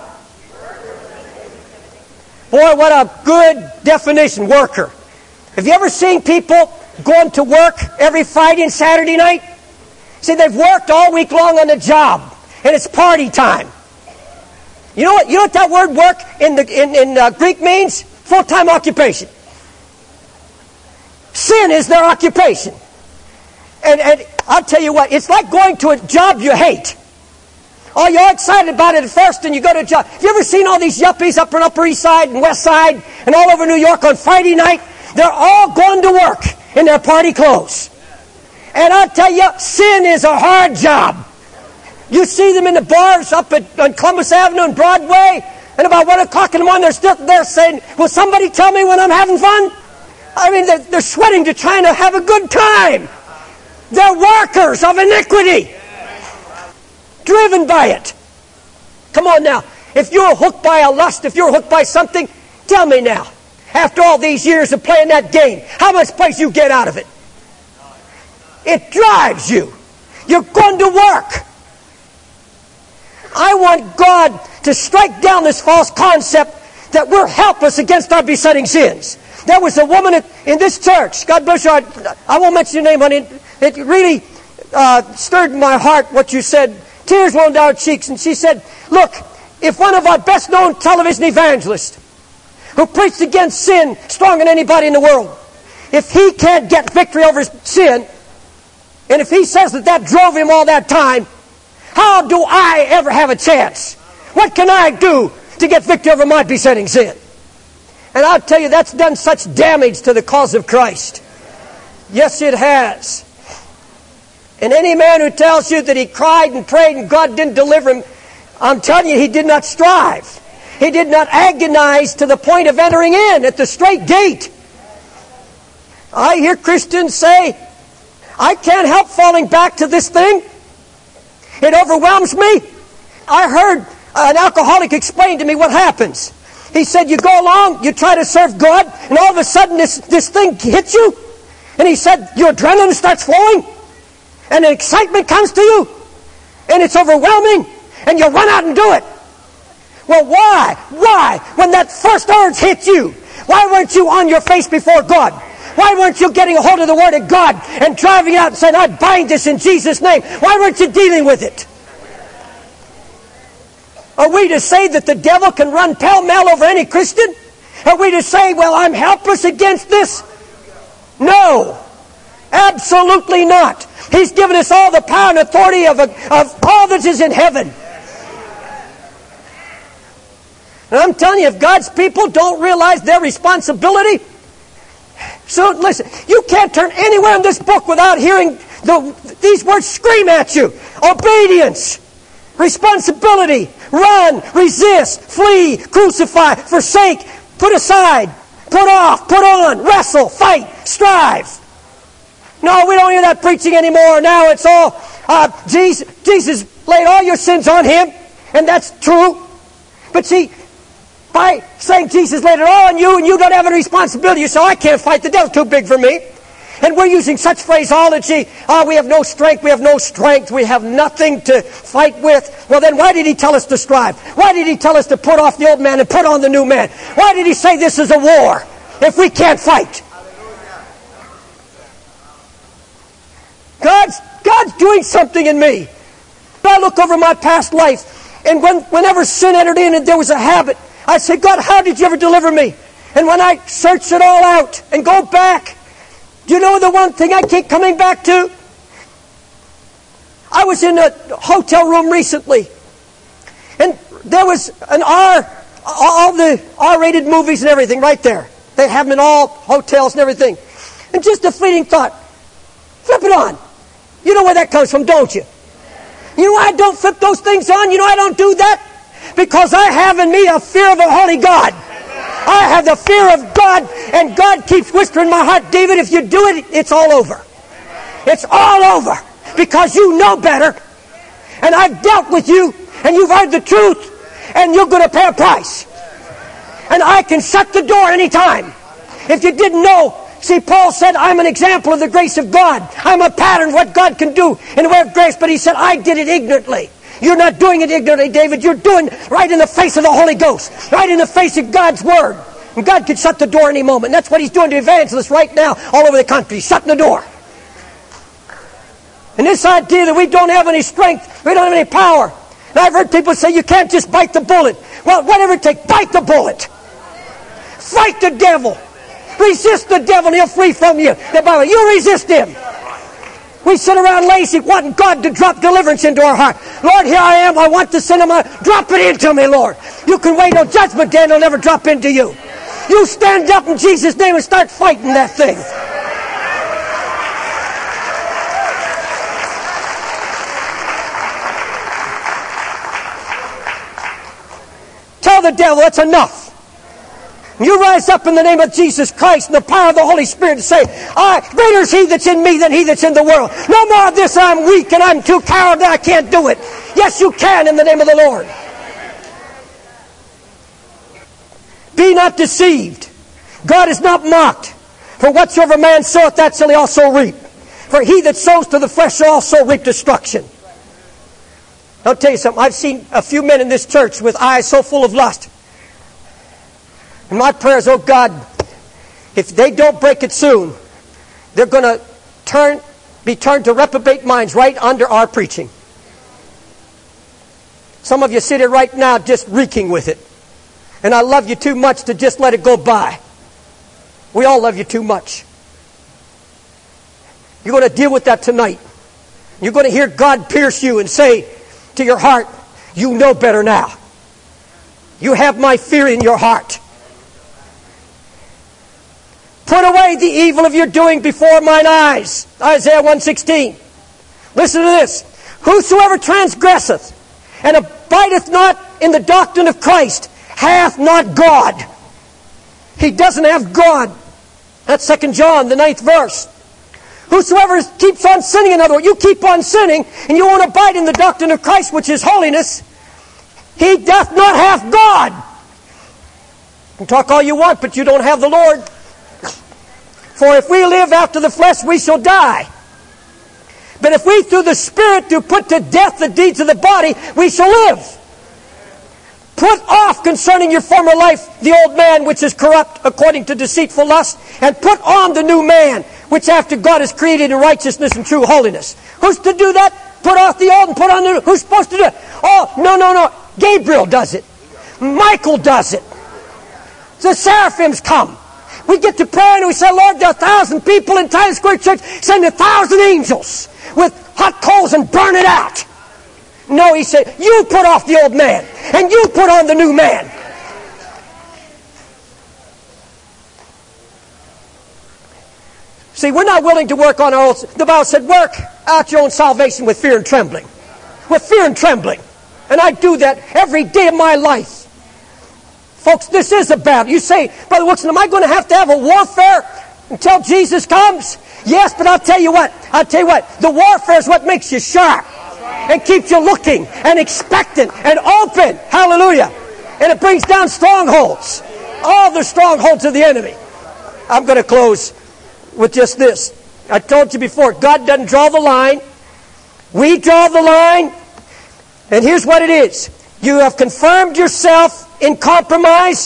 Speaker 1: Boy, what a good definition, worker. Have you ever seen people going to work every Friday and Saturday night? See, they've worked all week long on the job, and it's party time. You know what that word work in Greek means? Full-time occupation. Sin is their occupation. And I'll tell you what, it's like going to a job you hate. Oh, you're excited about it at first, and you go to a job. Have you ever seen all these yuppies up on Upper East Side and West Side and all over New York on Friday night? They're all going to work in their party clothes. And I'll tell you, sin is a hard job. You see them in the bars up on Columbus Avenue and Broadway, and about 1 o'clock in the morning, they're saying, will somebody tell me when I'm having fun? I mean, they're sweating to trying to have a good time. They're workers of iniquity. Driven by it. Come on now. If you're hooked by a lust, if you're hooked by something, tell me now. After all these years of playing that game, how much place you get out of it? It drives you. You're going to work. I want God to strike down this false concept that we're helpless against our besetting sins. There was a woman in this church, God bless her, I won't mention your name, honey. It really stirred my heart what you said. Tears rolled down her cheeks, and she said, look, if one of our best-known television evangelists who preached against sin stronger than anybody in the world, if he can't get victory over his sin, and if he says that drove him all that time, how do I ever have a chance? What can I do to get victory over my besetting sin? And I'll tell you, that's done such damage to the cause of Christ. Yes, it has. And any man who tells you that he cried and prayed and God didn't deliver him, I'm telling you, he did not strive. He did not agonize to the point of entering in at the straight gate. I hear Christians say, I can't help falling back to this thing. It overwhelms me. I heard an alcoholic explain to me what happens. He said, you go along, you try to serve God, and all of a sudden this thing hits you. And he said, your adrenaline starts flowing, and an excitement comes to you, and it's overwhelming, and you run out and do it. Well, why? Why? When that first urge hit you, why weren't you on your face before God? Why weren't you getting a hold of the Word of God and driving out and saying, I bind this in Jesus' name? Why weren't you dealing with it? Are we to say that the devil can run pell-mell over any Christian? Are we to say, well, I'm helpless against this? No. Absolutely not. He's given us all the power and authority of all that is in heaven. And I'm telling you, if God's people don't realize their responsibility, so listen, you can't turn anywhere in this book without hearing these words scream at you. Obedience, responsibility, run, resist, flee, crucify, forsake, put aside, put off, put on, wrestle, fight, strive. No, we don't hear that preaching anymore. Now it's all, Jesus laid all your sins on Him, and that's true. But see, by saying Jesus laid it all on you and you don't have any responsibility, you say, I can't fight, the devil's too big for me. And we're using such phraseology, we have no strength, we have no strength, we have nothing to fight with. Well then, why did He tell us to strive? Why did He tell us to put off the old man and put on the new man? Why did He say this is a war if we can't fight? God's doing something in me. I look over my past life, and whenever sin entered in and there was a habit, I say, God, how did you ever deliver me? And when I search it all out and go back, do you know the one thing I keep coming back to? I was in a hotel room recently, and there was all the R-rated movies and everything right there. They have them in all hotels and everything. And just a fleeting thought, flip it on. You know where that comes from, don't you? You know why I don't flip those things on? You know I don't do that? Because I have in me a fear of a holy God. I have the fear of God, and God keeps whispering in my heart, David, if you do it, it's all over. It's all over. Because you know better. And I've dealt with you, and you've heard the truth, and you're going to pay a price. And I can shut the door anytime. If you didn't know, see, Paul said, I'm an example of the grace of God. I'm a pattern of what God can do in the way of grace. But he said, I did it ignorantly. You're not doing it ignorantly, David. You're doing it right in the face of the Holy Ghost. Right in the face of God's Word. And God could shut the door any moment. And that's what he's doing to evangelists right now all over the country. He's shutting the door. And this idea that we don't have any strength, we don't have any power. And I've heard people say, you can't just bite the bullet. Well, whatever it takes, bite the bullet. Fight the devil. Resist the devil and he'll flee from you. The Bible, you resist him. We sit around lazy wanting God to drop deliverance into our heart. Lord, here I am. I want to send him. Drop it into me, Lord. You can wait till judgment day and it'll never drop into you. You stand up in Jesus' name and start fighting that thing. Tell the devil it's enough. You rise up in the name of Jesus Christ and the power of the Holy Spirit and say, greater is he that's in me than he that's in the world. No more of this, I'm weak and I'm too cowardly, I can't do it. Yes, you can in the name of the Lord. Be not deceived. God is not mocked. For whatsoever man soweth, that shall he also reap. For he that sows to the flesh shall also reap destruction. I'll tell you something. I've seen a few men in this church with eyes so full of lust. And my prayer is, oh God, if they don't break it soon, they're going to be turned to reprobate minds right under our preaching. Some of you sit here right now just reeking with it. And I love you too much to just let it go by. We all love you too much. You're going to deal with that tonight. You're going to hear God pierce you and say to your heart, you know better now. You have my fear in your heart. Put away the evil of your doing before mine eyes. Isaiah 1:16. Listen to this. Whosoever transgresseth and abideth not in the doctrine of Christ hath not God. He doesn't have God. That's 2 John, the 9th verse. Whosoever keeps on sinning, in other words, you keep on sinning and you won't abide in the doctrine of Christ, which is holiness, he doth not have God. You can talk all you want, but you don't have the Lord. For if we live after the flesh, we shall die. But if we through the Spirit do put to death the deeds of the body, we shall live. Put off concerning your former life the old man which is corrupt according to deceitful lust, and put on the new man which after God is created in righteousness and true holiness. Who's to do that? Put off the old and put on the new. Who's supposed to do it? Oh, no. Gabriel does it. Michael does it. The seraphims come. We get to prayer and we say, Lord, there are 1,000 people in Times Square Church. Send 1,000 angels with hot coals and burn it out. No, he said, you put off the old man and you put on the new man. See, we're not willing to work on our own. The Bible said, work out your own salvation with fear and trembling. With fear and trembling. And I do that every day of my life. Folks, this is a battle. You say, Brother Wilson, am I going to have a warfare until Jesus comes? Yes, but I'll tell you what. The warfare is what makes you sharp and keeps you looking and expectant and open. Hallelujah. And it brings down strongholds. All the strongholds of the enemy. I'm going to close with just this. I told you before, God doesn't draw the line. We draw the line. And here's what it is. You have confirmed yourself in compromise.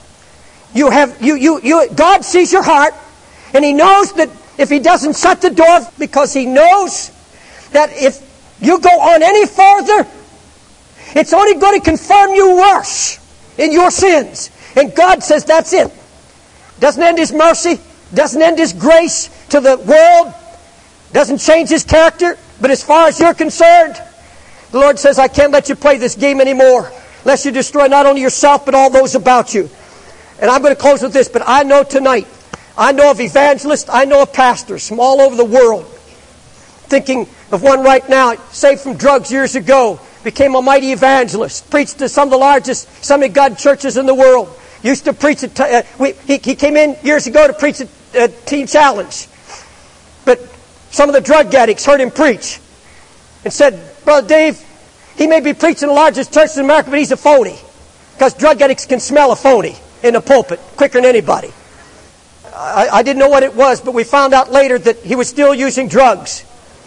Speaker 1: God sees your heart, and He knows that if He doesn't shut the door, because He knows that if you go on any further, it's only going to confirm you worse in your sins. And God says that's it. Doesn't end His mercy, doesn't end His grace to the world, doesn't change His character, but as far as you're concerned, the Lord says, I can't let you play this game anymore, lest you destroy not only yourself, but all those about you. And I'm going to close with this, but I know tonight, I know of evangelists, I know of pastors from all over the world, thinking of one right now, saved from drugs years ago, became a mighty evangelist, preached to some of the largest Assembly of God churches in the world. Used to preach he came in years ago to preach a teen challenge. But some of the drug addicts heard him preach and said, Brother Dave, he may be preaching the largest church in America, but he's a phony. Because drug addicts can smell a phony in the pulpit quicker than anybody. I didn't know what it was, but we found out later that he was still using drugs.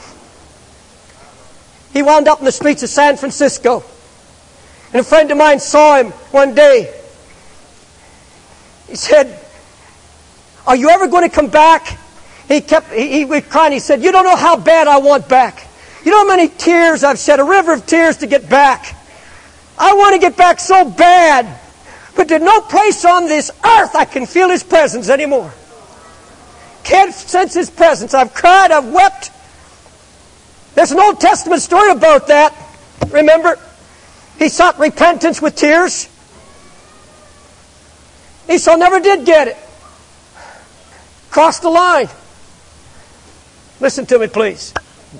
Speaker 1: He wound up in the streets of San Francisco. And a friend of mine saw him one day. He said, are you ever going to come back? He was crying. He said, you don't know how bad I want back. You know how many tears I've shed, a river of tears to get back. I want to get back so bad. But there's no place on this earth I can feel His presence anymore. Can't sense His presence. I've cried, I've wept. There's an Old Testament story about that. Remember? He sought repentance with tears. Esau never did get it. Crossed the line. Listen to me, please.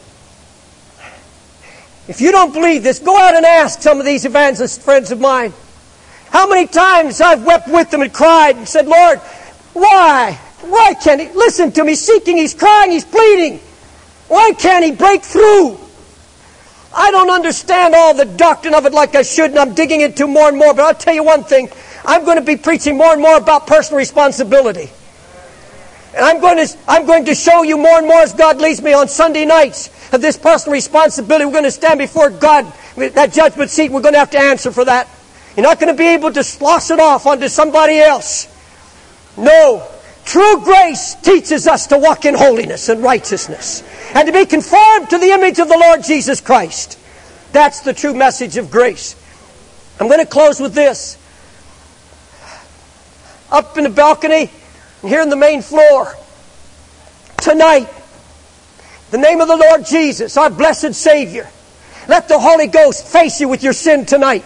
Speaker 1: If you don't believe this, go out and ask some of these evangelist friends of mine. How many times I've wept with them and cried and said, Lord, why? Why can't He? Listen to me, seeking, He's crying, He's pleading. Why can't He break through? I don't understand all the doctrine of it like I should, and I'm digging into more and more, but I'll tell you one thing. I'm going to be preaching more and more about personal responsibility. And I'm going to show you more and more as God leads me on Sunday nights of this personal responsibility. We're going to stand before God, that judgment seat. We're going to have to answer for that. You're not going to be able to slosh it off onto somebody else. No. True grace teaches us to walk in holiness and righteousness and to be conformed to the image of the Lord Jesus Christ. That's the true message of grace. I'm going to close with this. Up in the balcony and here on the main floor, tonight, the name of the Lord Jesus, our blessed Savior, let the Holy Ghost face you with your sin tonight.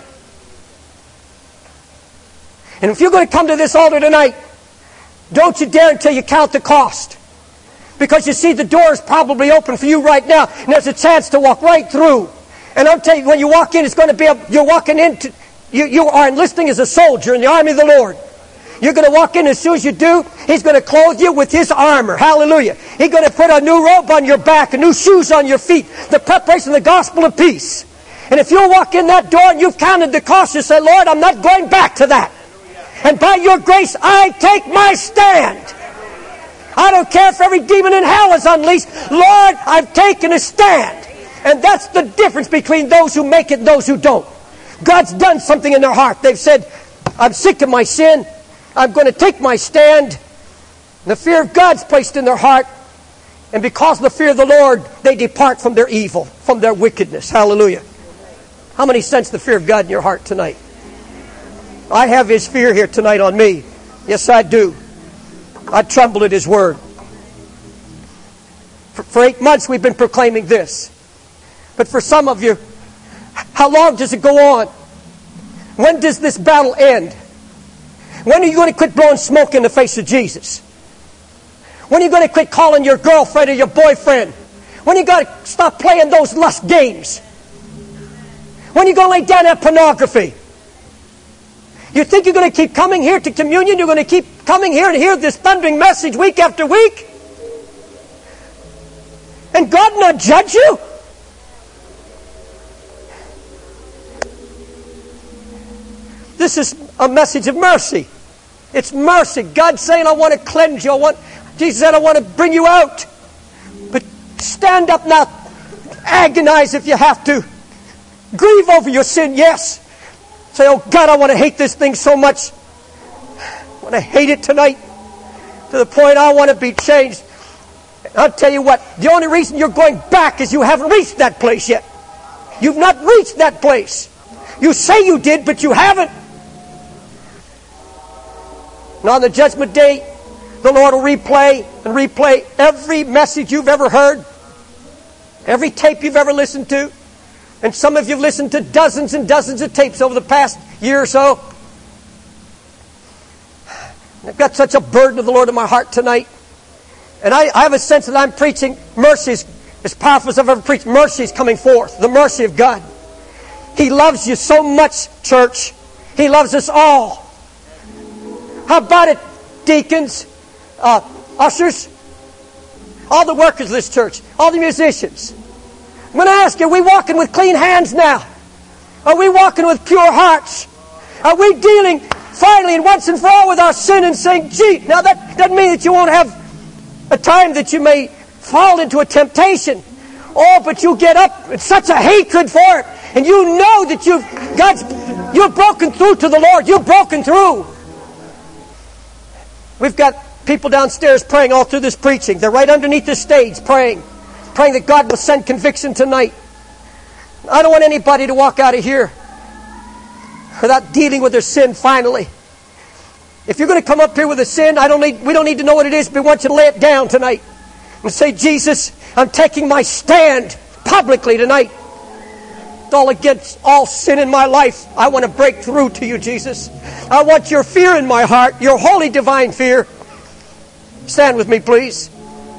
Speaker 1: And if you're going to come to this altar tonight, don't you dare until you count the cost. Because you see, the door is probably open for you right now, and there's a chance to walk right through. And I'll tell you, when you walk in, it's going to be you're walking into, you are enlisting as a soldier in the army of the Lord. You're going to walk in, as soon as you do, He's going to clothe you with His armor. Hallelujah. He's going to put a new robe on your back, and new shoes on your feet, the preparation of the gospel of peace. And if you'll walk in that door and you've counted the cost, you say, Lord, I'm not going back to that. And by your grace, I take my stand. I don't care if every demon in hell is unleashed. Lord, I've taken a stand. And that's the difference between those who make it and those who don't. God's done something in their heart. They've said, I'm sick of my sin. I'm going to take my stand. The fear of God's placed in their heart. And because of the fear of the Lord, they depart from their evil, from their wickedness. Hallelujah. How many sense the fear of God in your heart tonight? I have His fear here tonight on me. Yes, I do. I tremble at His word. For 8 months we've been proclaiming this. But for some of you, how long does it go on? When does this battle end? When are you going to quit blowing smoke in the face of Jesus? When are you going to quit calling your girlfriend or your boyfriend? When are you going to stop playing those lust games? When are you going to lay down that pornography? You think you're going to keep coming here to communion? You're going to keep coming here and hear this thundering message week after week? And God not judge you? This is a message of mercy. It's mercy. God's saying, I want to cleanse you. Jesus said, I want to bring you out. But stand up now. Agonize if you have to. Grieve over your sin, yes. Say, oh God, I want to hate this thing so much. I want to hate it tonight to the point I want to be changed. I'll tell you what, the only reason you're going back is you haven't reached that place yet. You've not reached that place. You say you did, but you haven't. And on the judgment day, the Lord will replay and replay every message you've ever heard, every tape you've ever listened to. And some of you have listened to dozens and dozens of tapes over the past year or so. I've got such a burden of the Lord in my heart tonight. And I have a sense that I'm preaching mercy As powerful as I've ever preached, mercy is coming forth. The mercy of God. He loves you so much, church. He loves us all. How about it, deacons, ushers, all the workers of this church, all the musicians? I'm going to ask you, are we walking with clean hands now? Are we walking with pure hearts? Are we dealing finally and once and for all with our sin and saying, gee, now that doesn't mean that you won't have a time that you may fall into a temptation. Oh, but you get up with such a hatred for it. And you know that you're broken through to the Lord. You're broken through. We've got people downstairs praying all through this preaching. They're right underneath the stage praying that God will send conviction tonight. I don't want anybody to walk out of here without dealing with their sin finally. If you're going to come up here with a sin, we don't need to know what it is, but we want you to lay it down tonight and say, Jesus, I'm taking my stand publicly tonight. It's all against all sin in my life. I want to break through to you, Jesus. I want your fear in my heart, your holy divine fear. Stand with me, please.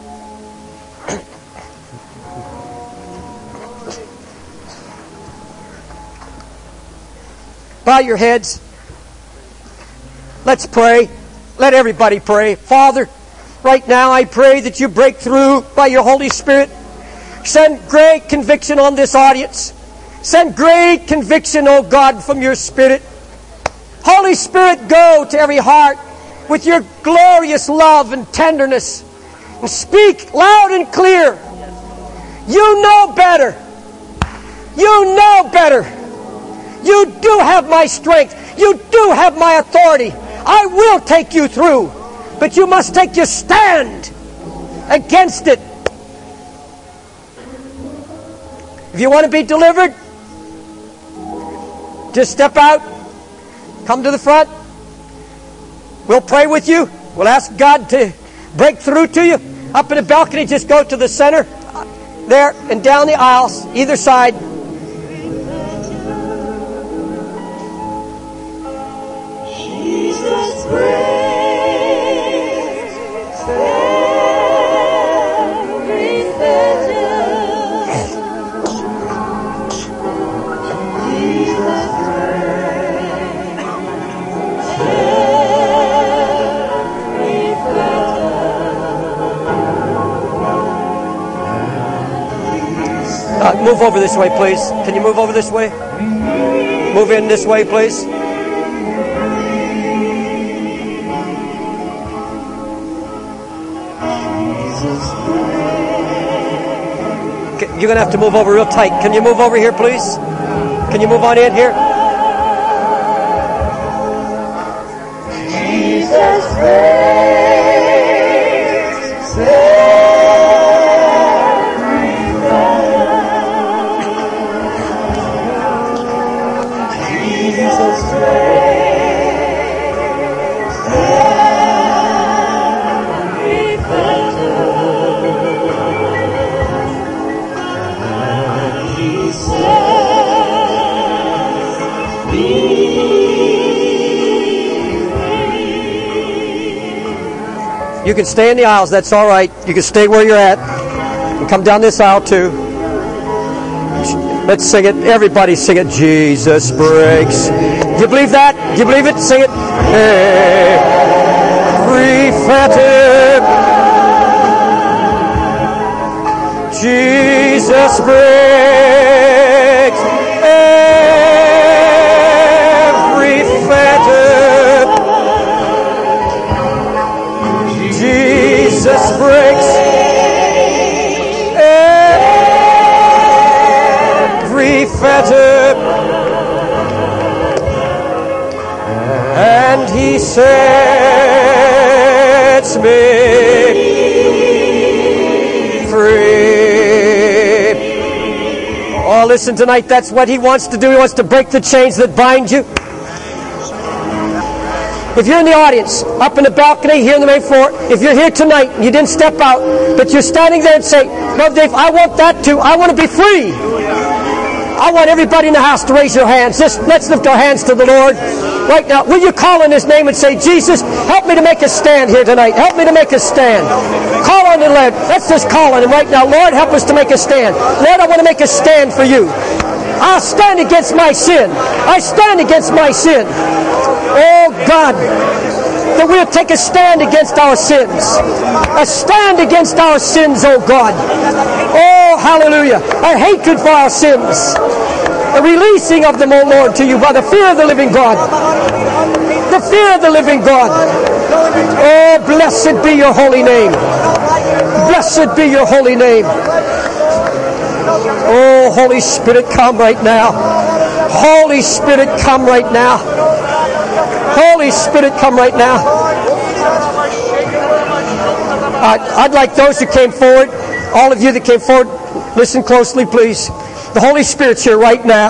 Speaker 1: Bow your heads. Let's pray. Let everybody pray. Father, right now I pray that you break through by your Holy Spirit. Send great conviction on this audience. Send great conviction, oh God, from your Spirit. Holy Spirit, go to every heart with your glorious love and tenderness. And speak loud and clear. You know better. You know better. You do have my strength. You do have my authority. I will take you through. But you must take your stand against it. If you want to be delivered, just step out. Come to the front. We'll pray with you. We'll ask God to break through to you. Up in the balcony, just go to the center. There and down the aisles, either side.
Speaker 2: Jesus breaks every fetter. Jesus
Speaker 1: Move over this way, please. Can you move over this way? Move in this way, please. You're going to have to move over real tight. Can you move over here, please? Can you move on in here?
Speaker 2: Jesus breaks.
Speaker 1: You can stay in the aisles, that's all right. You can stay where you're at. And come down this aisle too. Let's sing it. Everybody sing it. Jesus breaks. Do you believe that? Do you believe it? Sing it. Every fetter. Jesus breaks. Every fetter. Jesus breaks every fetter, and he sets me free. Oh, listen tonight, that's what he wants to do. He wants to break the chains that bind you. If you're in the audience, up in the balcony, here in the main floor, if you're here tonight and you didn't step out, but you're standing there and say, Brother Dave, I want that too. I want to be free. I want everybody in the house to raise your hands. Just let's lift our hands to the Lord. Right now, will you call on His name and say, Jesus, help me to make a stand here tonight. Help me to make a stand. Call on the Lord. Let's just call on Him right now. Lord, help us to make a stand. Lord, I want to make a stand for you. I'll stand against my sin. I stand against my sin. Oh, God, that we'll take a stand against our sins. A stand against our sins, oh God. Oh, hallelujah. A hatred for our sins. A releasing of them, oh Lord, to you by the fear of the living God. The fear of the living God. Oh, blessed be your holy name. Blessed be your holy name. Oh, Holy Spirit, come right now. Holy Spirit, come right now. Holy Spirit, come right now. I'd like those who came forward, all of you that came forward, listen closely, please. The Holy Spirit's here right now.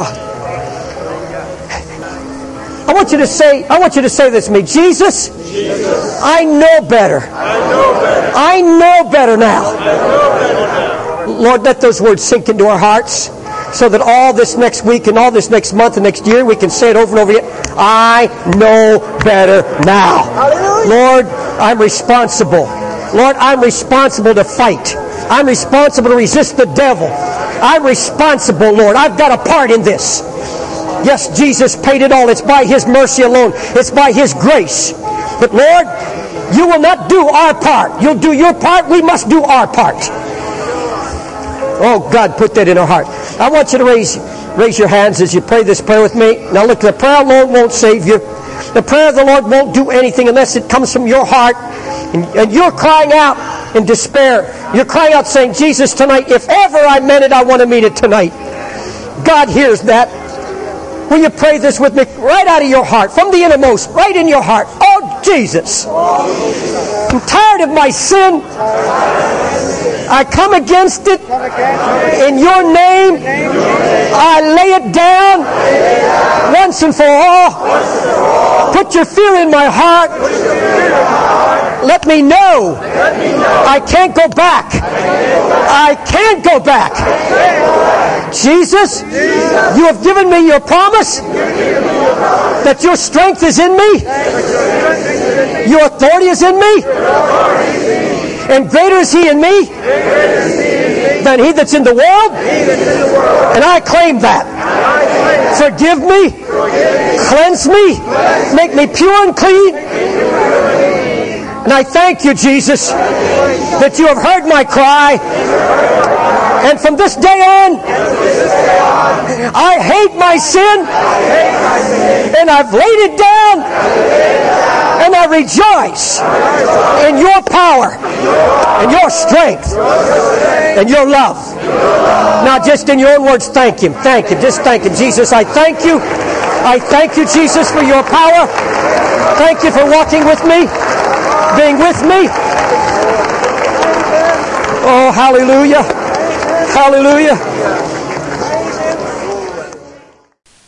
Speaker 1: I want you to say this to me. Jesus, I know better. I know better now. Lord, let those words sink into our hearts so that all this next week and all this next month and next year we can say it over and over again. I know better now. Lord, I'm responsible. Lord, I'm responsible to fight. I'm responsible to resist the devil. I'm responsible, Lord. I've got a part in this. Yes, Jesus paid it all. It's by His mercy alone. It's by His grace. But Lord, you will not do our part. You'll do your part. We must do our part. Oh, God, put that in our heart. I want you to raise your hands as you pray this prayer with me. Now look, the prayer alone won't save you. The prayer of the Lord won't do anything unless it comes from your heart. And you're crying out in despair. You're crying out saying, Jesus, tonight, if ever I meant it, I want to mean it tonight. God hears that. Will you pray this with me right out of your heart, from the innermost, right in your heart? Oh, Jesus, I'm tired of my sin. I come against it in your name. I lay it down once and for all. Put your fear in my heart. Let me know I can't go back. I can't go back. Jesus, you have given me your promise that your strength is in me. Your authority is in me. And greater is He in me than he that's in the world. And I claim that. Forgive me. Cleanse me. Make me pure and clean. And I thank you, Jesus, that you have heard my cry. And from this day on, I hate my sin. And I've laid it down. And I rejoice in your power and your strength and your love. Now just in your own words, thank Him. Thank Him. Just thank Him. Jesus, I thank you. I thank you, Jesus, for your power. Thank you for walking with me, being with me. Oh, hallelujah. Hallelujah.